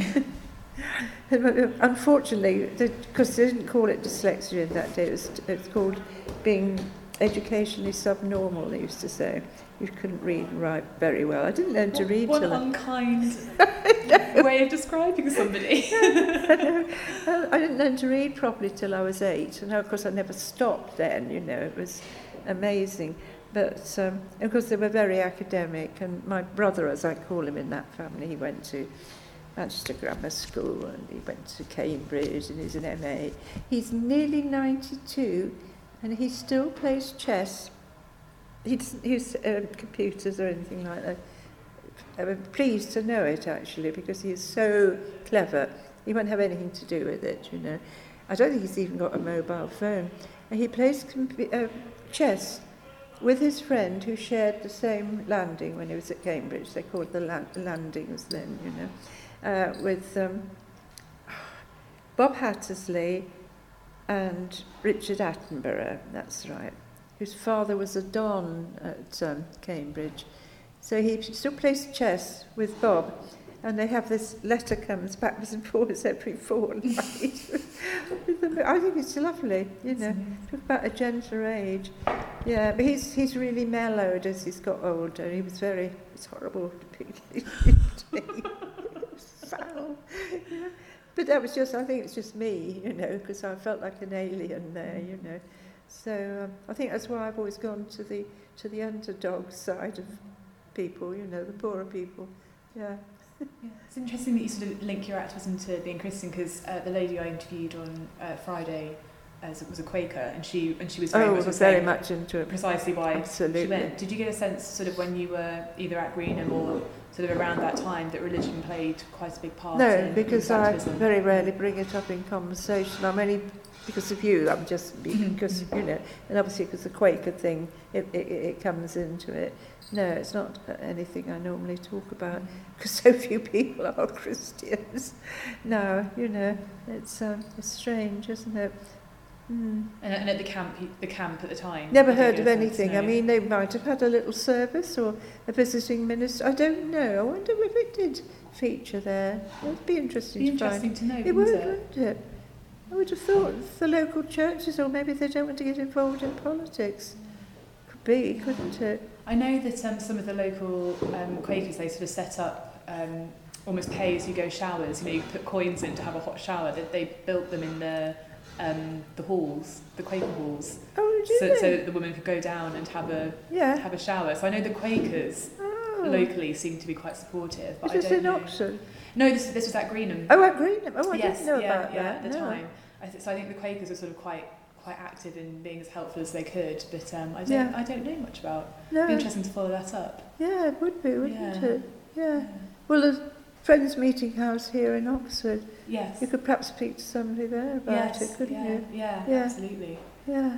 Unfortunately, because they didn't call it dyslexia in that day, it's called being educationally subnormal, they used to say. You couldn't read and write very well. I didn't learn to read till... What an unkind way of describing somebody. I didn't learn to read properly till I was 8, and of course I never stopped then, you know, it was amazing. But of course they were very academic, and my brother, as I call him in that family, he went to Manchester Grammar School and he went to Cambridge and he's an MA. He's nearly 92 and he still plays chess. He doesn't use computers or anything like that. I'm pleased to know it actually because he is so clever. He won't have anything to do with it, you know. I don't think he's even got a mobile phone. And he plays chess with his friend who shared the same landing when he was at Cambridge. They called the landings then, you know, with Bob Hattersley and Richard Attenborough, that's right, whose father was a don at Cambridge. So he still plays chess with Bob, and they have this letter comes backwards and forwards every fortnight. I think it's lovely, you know. Talk about a gentler age. Yeah, but he's really mellowed as he's got older. He was it's horrible to be foul. Yeah. But that was I think it's just me, you know, because I felt like an alien there, you know. So I think that's why I've always gone to the underdog side of people, you know, the poorer people. Yeah. Yeah. It's interesting that you sort of link your activism to being Christian, because the lady I interviewed on Friday was a Quaker, and she was very much into it. Precisely why Absolutely. She went. Did you get a sense, sort of, when you were either at Greenham or sort of around that time, that religion played quite a big part? No, because I very rarely bring it up in conversation. I'm only because of you. I'm just because you know, and obviously because the Quaker thing, it comes into it. No, it's not anything I normally talk about because so few people are Christians. No, you know, it's strange, isn't it? Mm. And at the camp at the time? Never heard of anything. No. I mean, they might have had a little service or a visiting minister. I don't know. I wonder if it did feature there. It would be interesting to find. Interesting to know, it would, wouldn't it? I would have thought the local churches, or maybe they don't want to get involved in politics. Could be, couldn't it? I know that some of the local Quakers, they sort of set up almost pay-as-you-go showers. You know, you put coins in to have a hot shower. They built them in the halls, the Quaker halls. Oh, did they? So that the woman could go down and have a shower. So I know the Quakers locally seem to be quite supportive. But Is this in Oxford? No, this was at Greenham. Oh, at Greenham. Oh, I didn't know about that. At the time. So I think the Quakers were sort of quite active in being as helpful as they could, but I don't know much about. It'd be interesting to follow that up. Yeah, it would be, wouldn't it? Yeah. Well, there's Friends Meeting House here in Oxford. Yes. You could perhaps speak to somebody there about it, couldn't you? Yeah, absolutely. Yeah.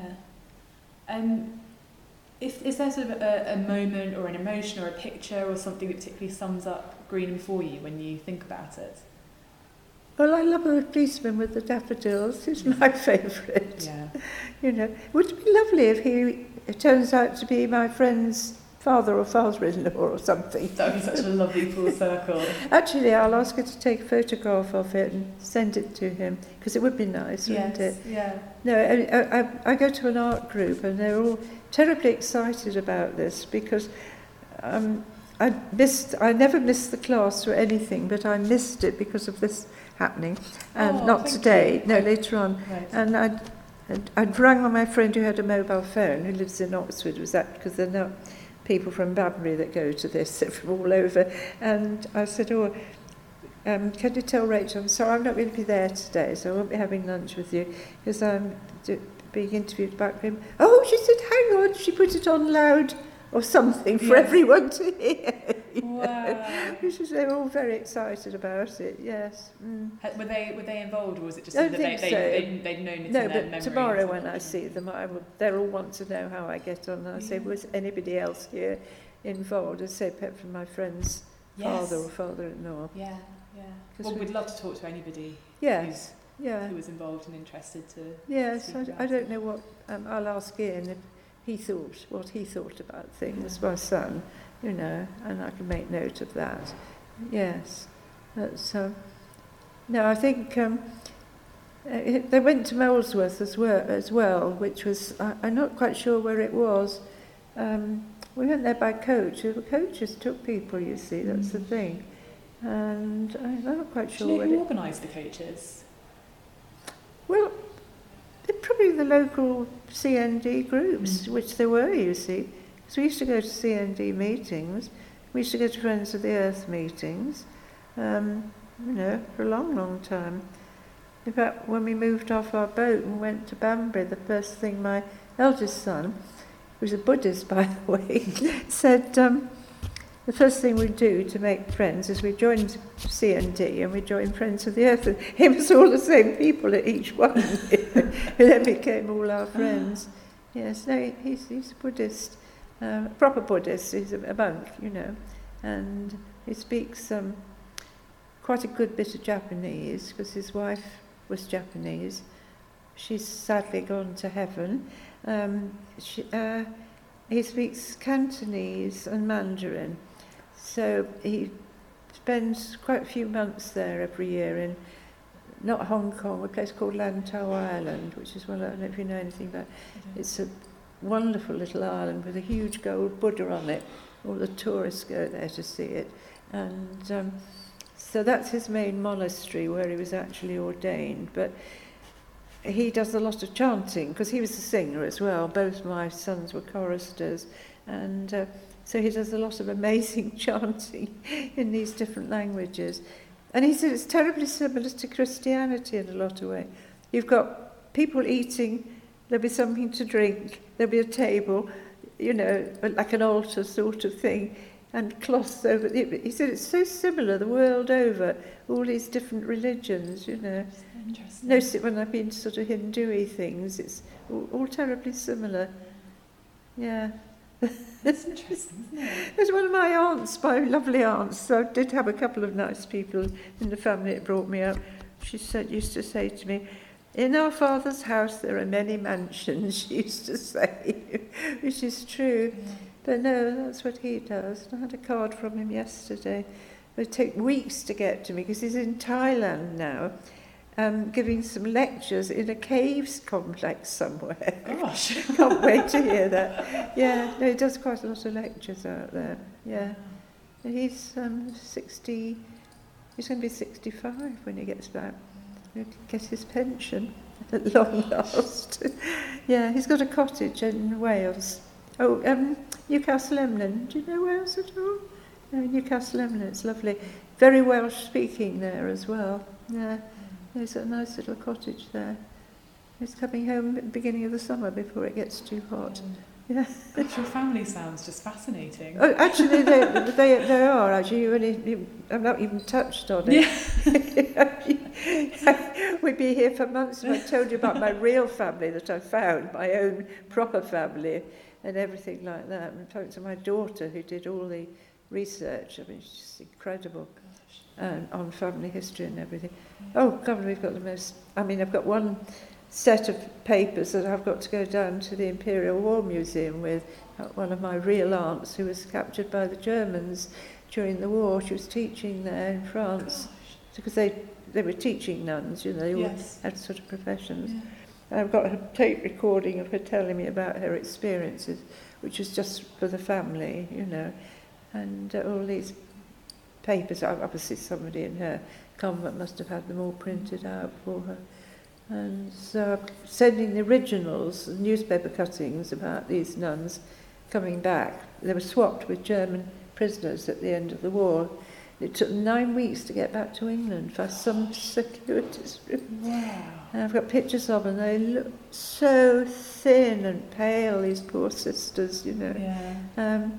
Yeah. Is there sort of a moment or an emotion or a picture or something that particularly sums up Greenham for you when you think about it? Well, I love a policeman with the daffodils. He's my favourite. Yeah. You know, would it be lovely if it turns out to be my friend's father or father-in-law or something? That would be such a lovely full circle. Actually, I'll ask her to take a photograph of it and send it to him, because it would be nice, wouldn't it? Yeah. No, I go to an art group and they're all terribly excited about this because I never missed the class or anything, but I missed it because of this happening, and not today. No, later on. Right. And I'd rang on my friend who had a mobile phone, who lives in Oxford. Was that because they're not people from Banbury that go to this, they're from all over. And I said, can you tell Rachel, I'm sorry, I'm not going to be there today, so I won't be having lunch with you because I'm being interviewed about him. Oh, she said, hang on, she put it on loud or something for everyone to hear. Wow. Which is, they were all very excited about it, yes. Mm. Were they involved, or was it just I that think so. they'd known it No, in their but memory? tomorrow when I see them, they'll all want to know how I get on. I say, was anybody else here involved? I say, apart from my friend's father or father-in-law. Yeah. Well, we'd love to talk to anybody who was involved and interested to. Yes, I don't know what. I'll ask Ian if what he thought about things. My son, and I can make note of that. Yes, that's. No, I think they went to Molesworth as well, which was I'm not quite sure where it was. We went there by coach. The coaches took people, you see. That's the thing. And I'm not quite sure. Do you know who organised the coaches? Well, they're probably the local CND groups, which there were, you see. Because we used to go to CND meetings. We used to go to Friends of the Earth meetings, for a long, long time. In fact, when we moved off our boat and went to Banbury, the first thing my eldest son, who's a Buddhist, by the way, said, the first thing we do to make friends is we joined CND and we joined Friends of the Earth. And it was all the same people at each one, who then became all our friends. Yes, no, he's a Buddhist, proper Buddhist. He's a monk, and he speaks quite a good bit of Japanese because his wife was Japanese. She's sadly gone to heaven. He speaks Cantonese and Mandarin. So he spends quite a few months there every year in, not Hong Kong, a place called Lantau Island, which is, I don't know if you know anything about it. It's a wonderful little island with a huge gold Buddha on it. All the tourists go there to see it. And so that's his main monastery where he was actually ordained. But he does a lot of chanting, because he was a singer as well. Both my sons were choristers. And so he does a lot of amazing chanting in these different languages. And he said it's terribly similar to Christianity in a lot of ways. You've got people eating, there'll be something to drink, there'll be a table, like an altar sort of thing, and cloths over it. He said it's so similar the world over, all these different religions, Interesting. Notice it when I've been to sort of Hindu-y things, it's all terribly similar. Yeah. That's interesting, isn't it? There's one of my aunts, my lovely aunts. So I did have a couple of nice people in the family that brought me up. She used to say to me, "In our father's house there are many mansions," she used to say, which is true. Yeah. But no, that's what he does. I had a card from him yesterday. It would take weeks to get to me because he's in Thailand now. Giving some lectures in a caves complex somewhere. Gosh. Can't wait to hear that. Yeah, no, he does quite a lot of lectures out there. Yeah. And he's 60, he's going to be 65 when he gets back. He'll get his pension at long last. Yeah, he's got a cottage in Wales. Oh, Newcastle Emlyn. Do you know Wales at all? No, Newcastle Emlyn, it's lovely. Very Welsh speaking there as well. Yeah. There's a nice little cottage there. He's coming home at the beginning of the summer before it gets too hot. Yeah. Your family sounds just fascinating. Oh, actually, they are. Actually, I've not even touched on it. Yeah. We'd be here for months if I told you about my real family that I found, my own proper family, and everything like that. And talking to my daughter who did all the research. I mean, it's just incredible. On family history and everything. Oh, God, we've got the most... I've got one set of papers that I've got to go down to the Imperial War Museum with. One of my real aunts who was captured by the Germans during the war. She was teaching there in France. Because they were teaching nuns, they all had sort of professions. Yeah. And I've got a tape recording of her telling me about her experiences, which was just for the family, and all these papers. Obviously somebody in her convent must have had them all printed out for her. And so sending the originals, the newspaper cuttings about these nuns coming back. They were swapped with German prisoners at the end of the war. It took 9 weeks to get back to England for some circuitous route. Wow. And I've got pictures of them. They look so thin and pale, these poor sisters, Yeah.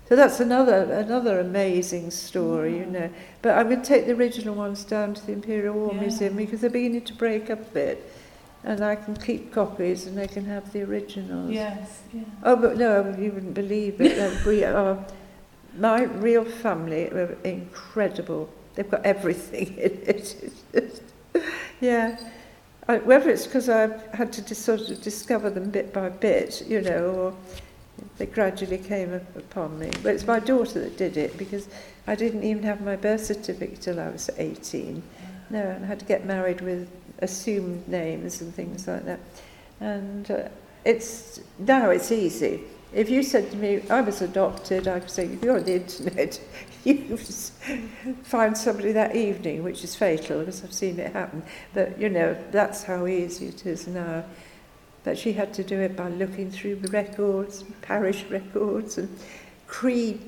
So that's another amazing story, you know. But I'm going to take the original ones down to the Imperial War Museum because they're beginning to break up a bit. And I can keep copies and they can have the originals. Yes, yeah. Oh, but no, you wouldn't believe it. We are, my real family were incredible. They've got everything in it. Yeah. Whether it's because I've had to sort of discover them bit by bit, you know, or they gradually came upon me. But it's my daughter that did it because I didn't even have my birth certificate till I was 18. No, and I had to get married with assumed names and things like that. And now it's easy. If you said to me, I was adopted, I could say, if you're on the internet, you find somebody that evening, which is fatal because I've seen it happen. But, you know, that's how easy it is now. But she had to do it by looking through the records, parish records, and creed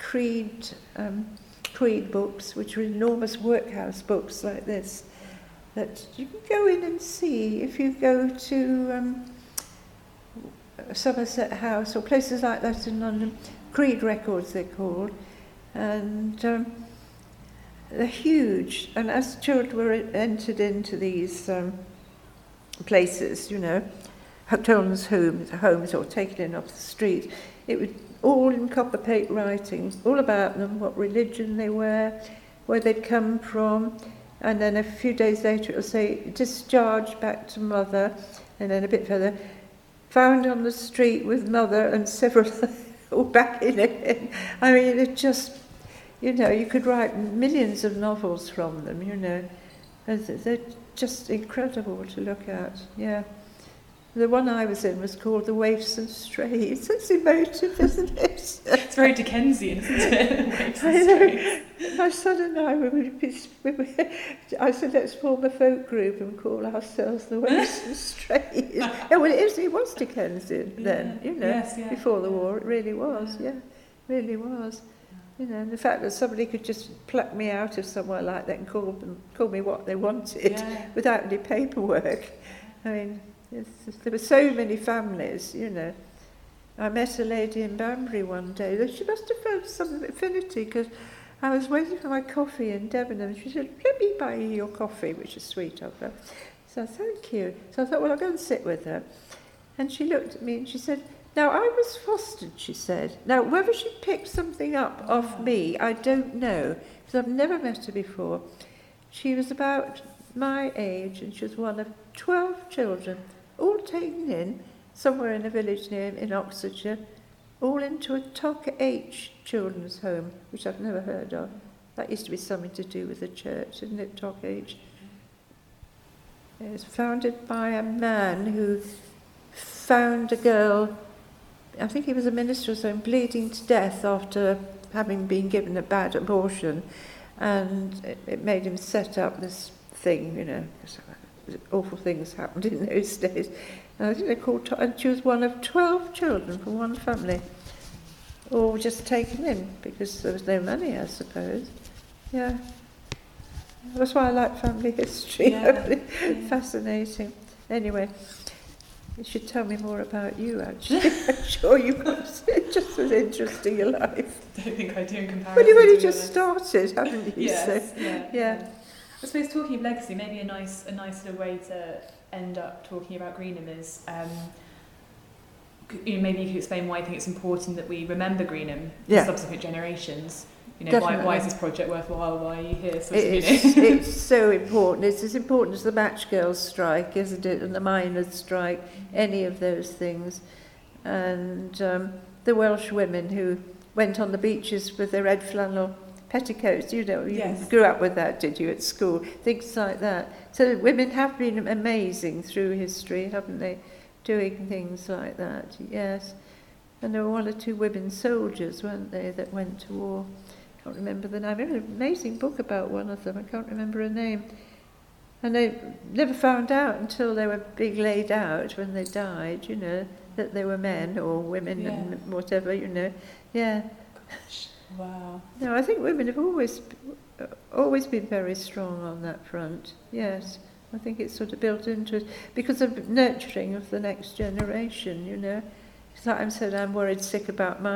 books, which are enormous workhouse books like this, that you can go in and see if you go to Somerset House or places like that in London. Creed records they're called, and they're huge. And as children were entered into these places, you know, children's homes or taken in off the street, it would all in copper plate writing, all about them, what religion they were, where they'd come from, and then a few days later it'll say discharged back to mother, and then a bit further, found on the street with mother and several all back in it. I mean, it just, you know, you could write millions of novels from them, you know. They're just incredible to look at, yeah. The one I was in was called The Waifs and Strays. It's emotive, isn't it? It's very Dickensian, isn't it? Waifs I and know. Strays. My son and I said, let's form a folk group and call ourselves The Waifs and Strays. Yeah, well, it was Dickensian then, you know, yes, yeah. Before the war, it really was, yeah, really was. You know, and the fact that somebody could just pluck me out of somewhere like that and call me what they wanted without any paperwork. I mean, there were so many families, you know. I met a lady in Banbury one day. She must have felt some affinity because I was waiting for my coffee in Debenham and she said, let me buy you your coffee, which is sweet of her. So thank you. So I thought, well, I'll go and sit with her. And she looked at me and she said, now I was fostered, she said. Now whether she picked something up off me, I don't know, because I've never met her before. She was about my age and she was one of 12 children, all taken in somewhere in a village near in Oxfordshire, all into a Toc H children's home, which I've never heard of. That used to be something to do with the church, didn't it, Toc H? It was founded by a man who found a girl, I think he was a minister or so, bleeding to death after having been given a bad abortion, and it made him set up this thing, you know, awful things happened in those days. And I think they called, and she was one of 12 children from one family, all just taken in because there was no money, I suppose. Yeah. That's why I like family history. Fascinating. Anyway, you should tell me more about you, actually. I'm sure you must. It just was interesting, your life. I don't think I do in comparison. Well, you've only just started, haven't you? Yes, So, yeah. I suppose talking of legacy, maybe a nice sort of way to end up talking about Greenham is, you know, maybe you could explain why you think it's important that we remember Greenham for subsequent generations. You know, why is this project worthwhile? Why are you here? It's so important. It's as important as the Match Girls strike, isn't it? And the miners' strike, any of those things. And the Welsh women who went on the beaches with their red flannel petticoats, you know, you grew up with that, did you, at school? Things like that. So women have been amazing through history, haven't they? Doing things like that, yes. And there were one or two women soldiers, weren't they, that went to war. I can't remember the name. There was an amazing book about one of them. I can't remember her name. And they never found out until they were being laid out when they died, you know, that they were men or women and whatever, you know. Yeah. Gosh. Wow. No, I think women have always been very strong on that front. Yes. I think it's sort of built into it because of nurturing of the next generation, you know. Sometimes said I'm worried sick about my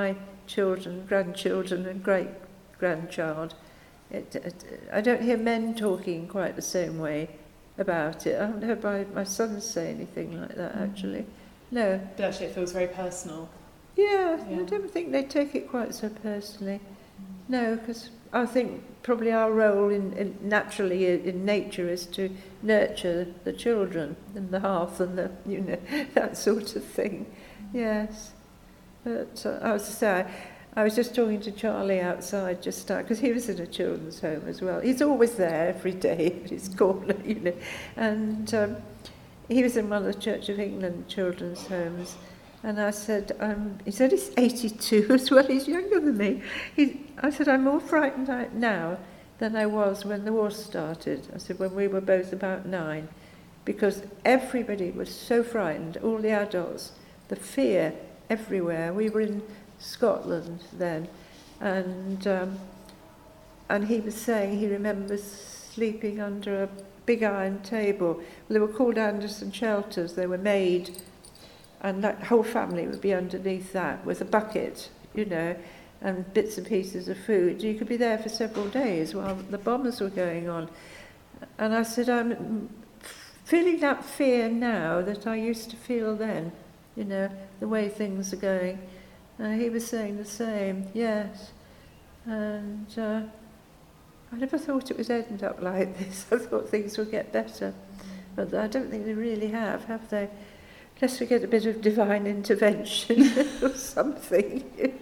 children, grandchildren and great-grandchild. I don't hear men talking quite the same way about it. I haven't heard my sons say anything like that, actually. No. But actually it feels very personal. Yeah, I don't think they take it quite so personally. No, because I think probably our role naturally in nature is to nurture the children and the hearth and the, that sort of thing. Yes. But I was just talking to Charlie outside just now, because he was in a children's home as well. He's always there every day at his corner, And he was in one of the Church of England children's homes. And I said, he said he's 82 as well, he's younger than me. I said, I'm more frightened now than I was when the war started. I said, when we were both about 9, because everybody was so frightened, all the adults, the fear everywhere. We were in Scotland then, and he was saying he remembers sleeping under a big iron table. They were called Anderson shelters, they were made, and that whole family would be underneath that with a bucket, and bits and pieces of food. You could be there for several days while the bombers were going on. And I said, I'm feeling that fear now that I used to feel then, the way things are going. And he was saying the same, yes. And I never thought it would end up like this. I thought things would get better. But I don't think they really have they? Unless we get a bit of divine intervention or something.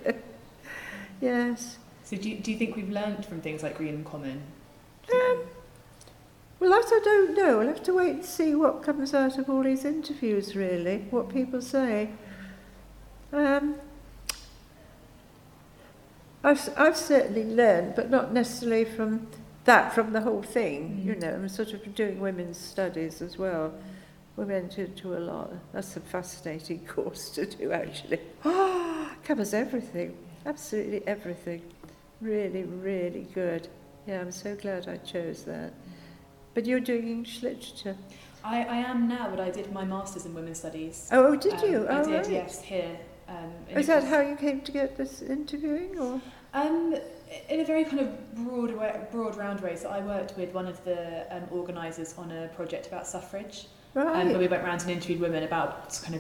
Yes. So do you think we've learned from things like Greenham Common? Well, that I don't know. We'll have to wait and see what comes out of all these interviews, really, what people say. I've certainly learned, but not necessarily from the whole thing, I'm sort of doing women's studies as well. We went into a lot. That's a fascinating course to do, actually. Covers everything, absolutely everything. Really, really good. Yeah, I'm so glad I chose that. But you're doing English literature? I am now, but I did my Master's in Women's Studies. Oh, did you? I did, right. yes, here. Is that how you came to get this interviewing, or? In a very kind of broad round way. So I worked with one of the organisers on a project about suffrage. Right. Where we went around and interviewed women about kind of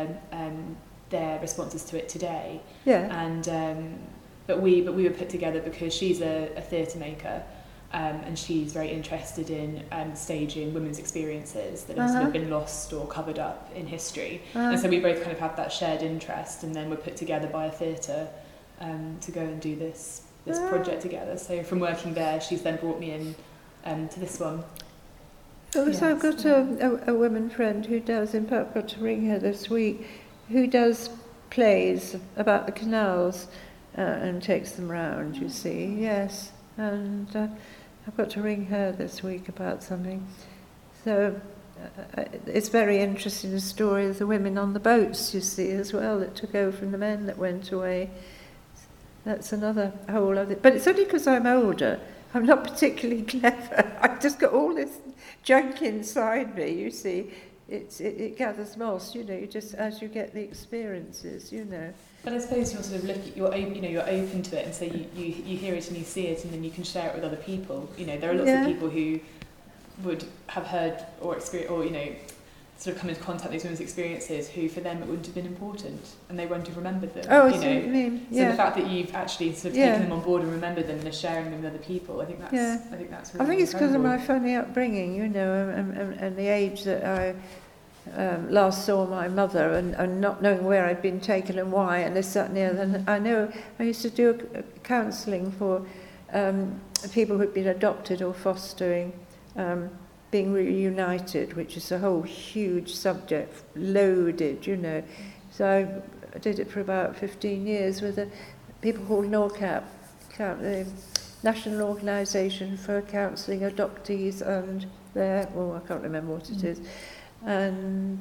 their responses to it today. Yeah. And but we were put together because she's a theatre maker, and she's very interested in staging women's experiences that have sort of been lost or covered up in history. And so we both kind of have that shared interest, and then we're put together by a theatre to go and do this project together. So from working there, she's then brought me in to this one. So I've got a woman friend who does, in fact I've got to ring her this week, who does plays about the canals and takes them round, you see, yes. And I've got to ring her this week about something. So it's very interesting, the story of the women on the boats, you see, as well, that took over from the men that went away. That's another whole other... But it's only because I'm older. I'm not particularly clever. I've just got all this junk inside me, you see. It gathers moss, you just as you get the experiences, But I suppose you're sort of you're open to it, and so you hear it and you see it, and then you can share it with other people. There are lots of people who would have heard or experienced, or sort of come into contact with these women's experiences, who for them it wouldn't have been important, and they won't have remembered them. Oh, I see what you mean. So the fact that you've actually sort of taken them on board and remembered them and are sharing them with other people, I think that's really I think it's because of incredible. my funny upbringing, and the age that I last saw my mother, and not knowing where I'd been taken and why, and this, that and the other. And I know I used to do counselling for people who'd been adopted or fostering, being reunited, which is a whole huge subject, loaded, So I did it for about 15 years with people called NORCAP, the National Organisation for Counselling Adoptees and I can't remember what it is. And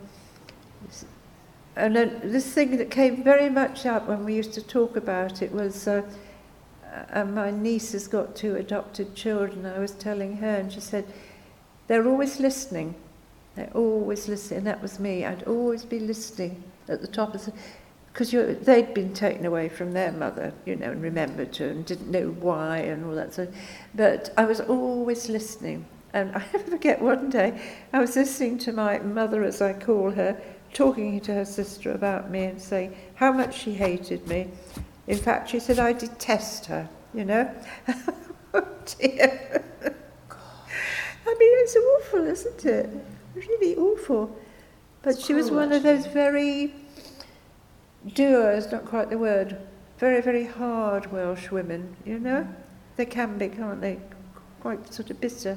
then this thing that came very much up when we used to talk about it was my niece has got 2 adopted children. I was telling her, and she said, they're always listening. They're always listening. And that was me. I'd always be listening at the top of because they'd been taken away from their mother, you know, and remembered her and didn't know why and all that sort of, but I was always listening. And I never forget one day, I was listening to my mother, as I call her, talking to her sister about me and saying how much she hated me. In fact, she said, I detest her, you know. Oh dear. I mean, it's awful, isn't it? Really awful. But it's she was one of those very doers, not quite the word, very, very hard Welsh women, you know. They can be, can't they? Quite sort of bitter.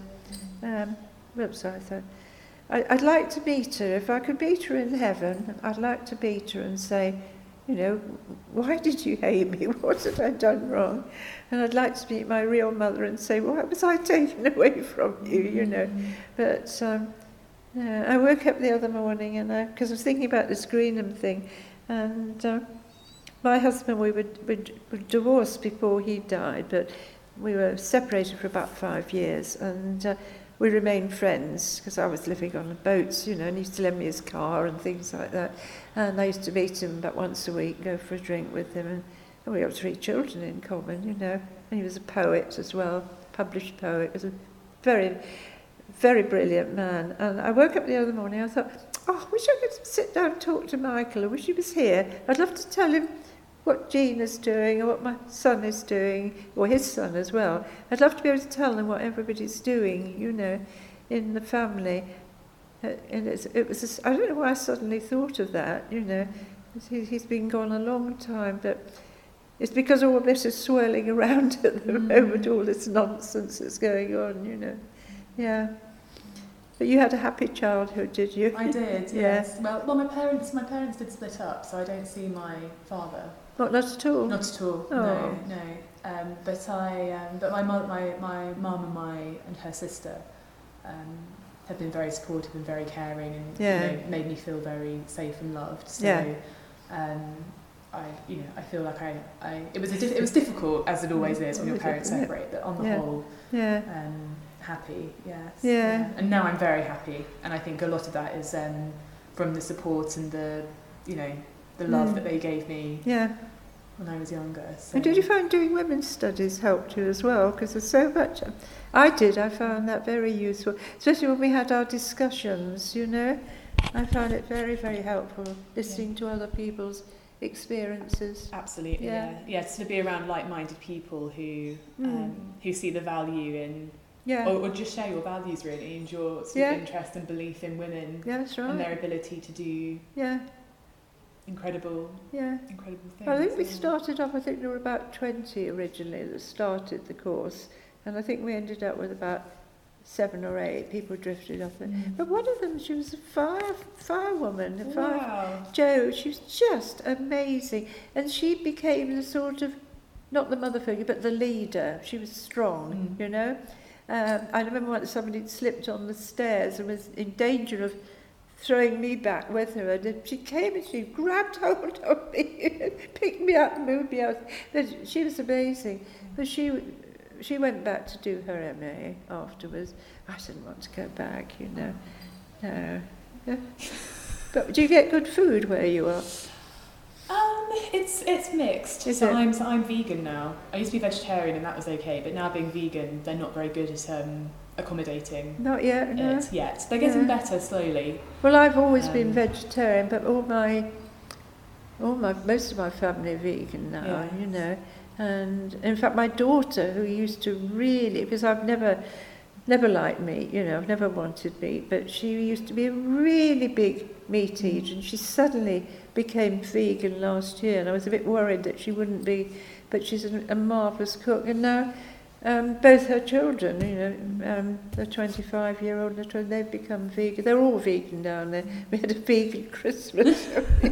I'd like to meet her. If I could meet her in heaven, I'd like to meet her and say, you know, why did you hate me? What had I done wrong? And I'd like to meet my real mother and say, why was I taken away from you, you know? But I woke up the other morning, and because I was thinking about this Greenham thing, and my husband, we were divorced before he died, but we were separated for about 5 years, and we remained friends because I was living on the boats, you know, and he used to lend me his car and things like that. And I used to meet him about once a week, go for a drink with him, and we had 3 children in common, you know. And he was a poet as well, published poet. He was a very, very brilliant man. And I woke up the other morning, I thought, oh, I wish I could sit down and talk to Michael. I wish he was here. I'd love to tell him what Gina's doing or what my son is doing, or his son as well. I'd love to be able to tell them what everybody's doing, you know, in the family. And it was I don't know why I suddenly thought of that, you know. He's been gone a long time, but it's because all this is swirling around at the moment, all this nonsense that's going on, you know. Yeah. But you had a happy childhood, did you? I did, yes. Well, my parents did split up, so I don't see my father. Not at all? Not at all, oh. no. But my mum and her sister have been very supportive and very caring, and you know, made me feel very safe and loved. So I feel like it was difficult, as it always is when your parents separate, but on the whole, happy, yes. Yeah. And now I'm very happy, and I think a lot of that is from the support and the love that they gave me when I was younger. So. And did you find doing women's studies helped you as well? Because there's so much. I found that very useful, especially when we had our discussions, you know. I found it very, very helpful listening to other people's experiences. Absolutely, just to be around like-minded people who see the value in, or just share your values really, and your sort of interest and belief in women, that's right, and their ability to do incredible things. I think we started off, I think there were about 20 originally that started the course, and I think we ended up with about 7 or 8 people drifted off there. But one of them, she was a firewoman. Wow. Jo, she was just amazing. And she became the sort of, not the mother figure, but the leader. She was strong, you know. I remember once somebody slipped on the stairs and was in danger of throwing me back with her. And she came and she grabbed hold of me, picked me up and moved me out. But she was amazing. But she went back to do her MA afterwards. I didn't want to go back, you know. No. But do you get good food where you are? It's mixed. I'm vegan now. I used to be vegetarian and that was okay, but now being vegan, they're not very good at accommodating. Not yet, no. Yet. They're getting better slowly. Well, I've always been vegetarian, but most of my family are vegan now, you know. And in fact, my daughter, who used to really, because I've never liked meat, you know, I've never wanted meat, but she used to be a really big meat eater, and she suddenly became vegan last year, and I was a bit worried that she wouldn't be, but she's a marvellous cook, and now both her children, you know, the 25-year-old and the 20, they've become vegan. They're all vegan down there. We had a vegan Christmas.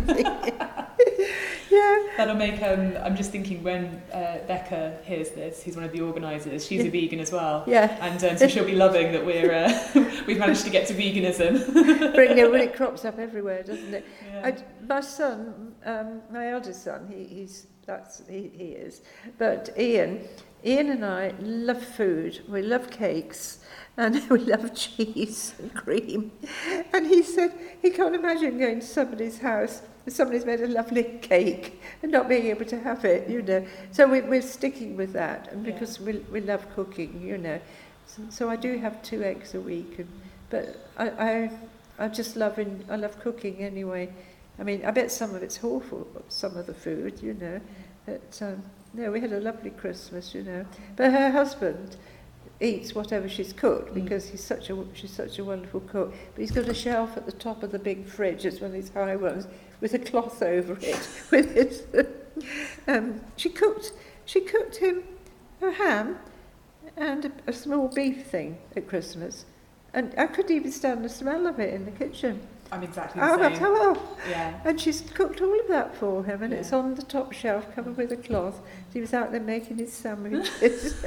That'll make, I'm just thinking when Becca hears this, who's one of the organisers, she's a vegan as well. Yeah. And so she'll be loving that we've managed to get to veganism. When it crops up everywhere, doesn't it? Yeah. My son, my eldest son, he is, but Ian, Ian and I love food. We love cakes. And we love cheese and cream. And he said he can't imagine going to somebody's house and somebody's made a lovely cake and not being able to have it, you know. So we're sticking with that, and because we love cooking, you know. So I do have 2 eggs a week, but I just love cooking anyway. I mean, I bet some of it's awful, some of the food, you know. But no, we had a lovely Christmas, you know. But her husband eats whatever she's cooked because she's such a wonderful cook. But he's got a shelf at the top of the big fridge, it's one of these high ones, with a cloth over it. With his, she cooked him a ham and a small beef thing at Christmas, and I couldn't even stand the smell of it in the kitchen. I'm exactly the same. Oh, yeah. And she's cooked all of that for him, and it's on the top shelf covered with a cloth. He was out there making his sandwiches.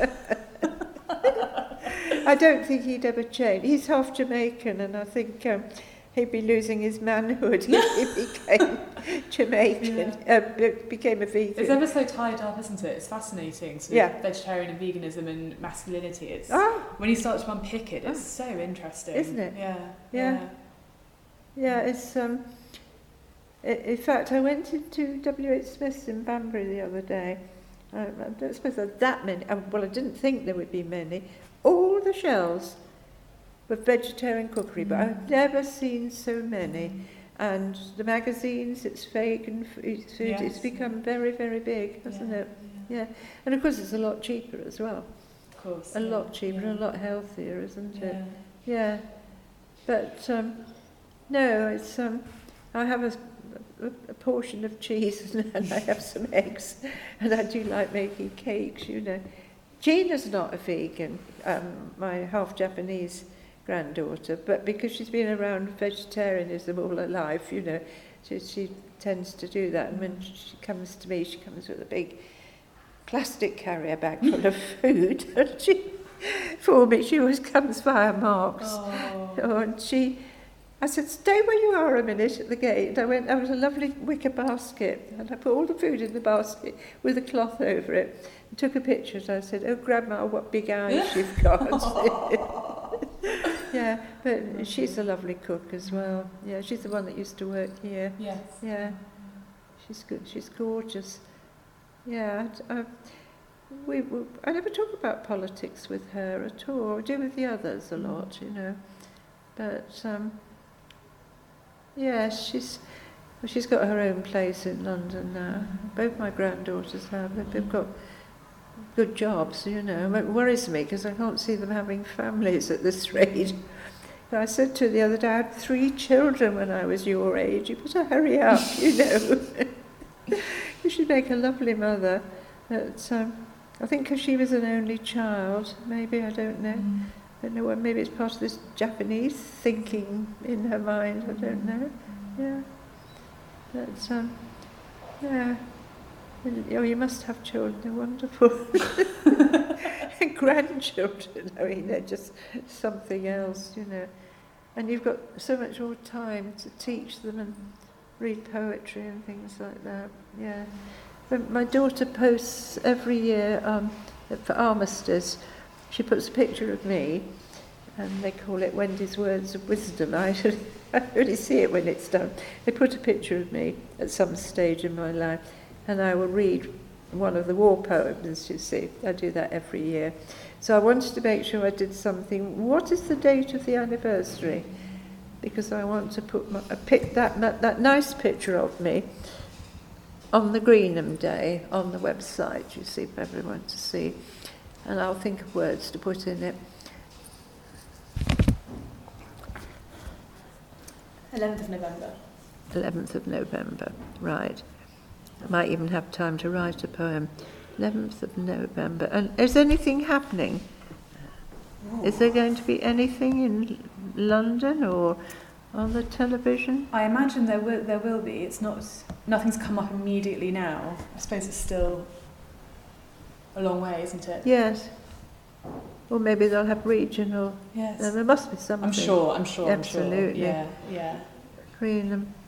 I don't think he'd ever change. He's half Jamaican, and I think he'd be losing his manhood if he became Jamaican, became a vegan. It's ever so tied up, isn't it? It's fascinating. So vegetarian and veganism and masculinity. It's when you start to unpick it, it's so interesting, isn't it? Yeah. It's in fact, I went into W.H. Smith's in Banbury the other day. I don't suppose there are that many. Well, I didn't think there would be many. All the shelves were vegetarian cookery, but I've never seen so many. And the magazines, it's vegan food. Yes. It's become very, very big, hasn't it? Yeah. And of course, it's a lot cheaper as well. Of course. A lot cheaper and a lot healthier, isn't it? Yeah. But no, it's I have a portion of cheese and I have some eggs, and I do like making cakes, you know. Gina's not a vegan, my half-Japanese granddaughter, but because she's been around vegetarianism all her life, you know, she tends to do that. And when she comes to me, she comes with a big plastic carrier bag full of food. And for me, she always comes via Marks. And I said, stay where you are a minute at the gate. I went, there was a lovely wicker basket, and I put all the food in the basket with a cloth over it, and took a picture, and I said, oh, Grandma, what big eyes you've got. Yeah, but she's a lovely cook as well. Yeah, she's the one that used to work here. Yes. Yeah, she's good. She's gorgeous. Yeah, I never talk about politics with her at all. I do with the others a lot, you know. But yeah, she's got her own place in London now. Both my granddaughters have. They've got good jobs, you know. It worries me because I can't see them having families at this rate. And I said to her the other day, I had 3 children when I was your age. You better hurry up, you know. You should make a lovely mother. But I think because she was an only child, maybe, I don't know. I don't know, well, maybe it's part of this Japanese thinking in her mind, I don't know. Yeah. But, yeah. Oh, you must have children, they're wonderful. And grandchildren, I mean, they're just something else, you know. And you've got so much more time to teach them and read poetry and things like that, yeah. But my daughter posts every year for Armistice. She puts a picture of me, and they call it Wendy's Words of Wisdom. I only see it when it's done. They put a picture of me at some stage in my life, and I will read one of the war poems, you see. I do that every year. So I wanted to make sure I did something. What is the date of the anniversary? Because I want to put that nice picture of me on the Greenham Day on the website, you see, for everyone to see. And I'll think of words to put in it. 11th of November. 11th of November, right. I might even have time to write a poem. 11th of November. And is anything happening? Is there going to be anything in London or on the television? I imagine there will be. It's not. Nothing's come up immediately now. I suppose it's still a long way, isn't it? Yes. Or maybe they'll have regional. Yes. There must be something. I'm sure. Absolutely. Yeah. Greenham.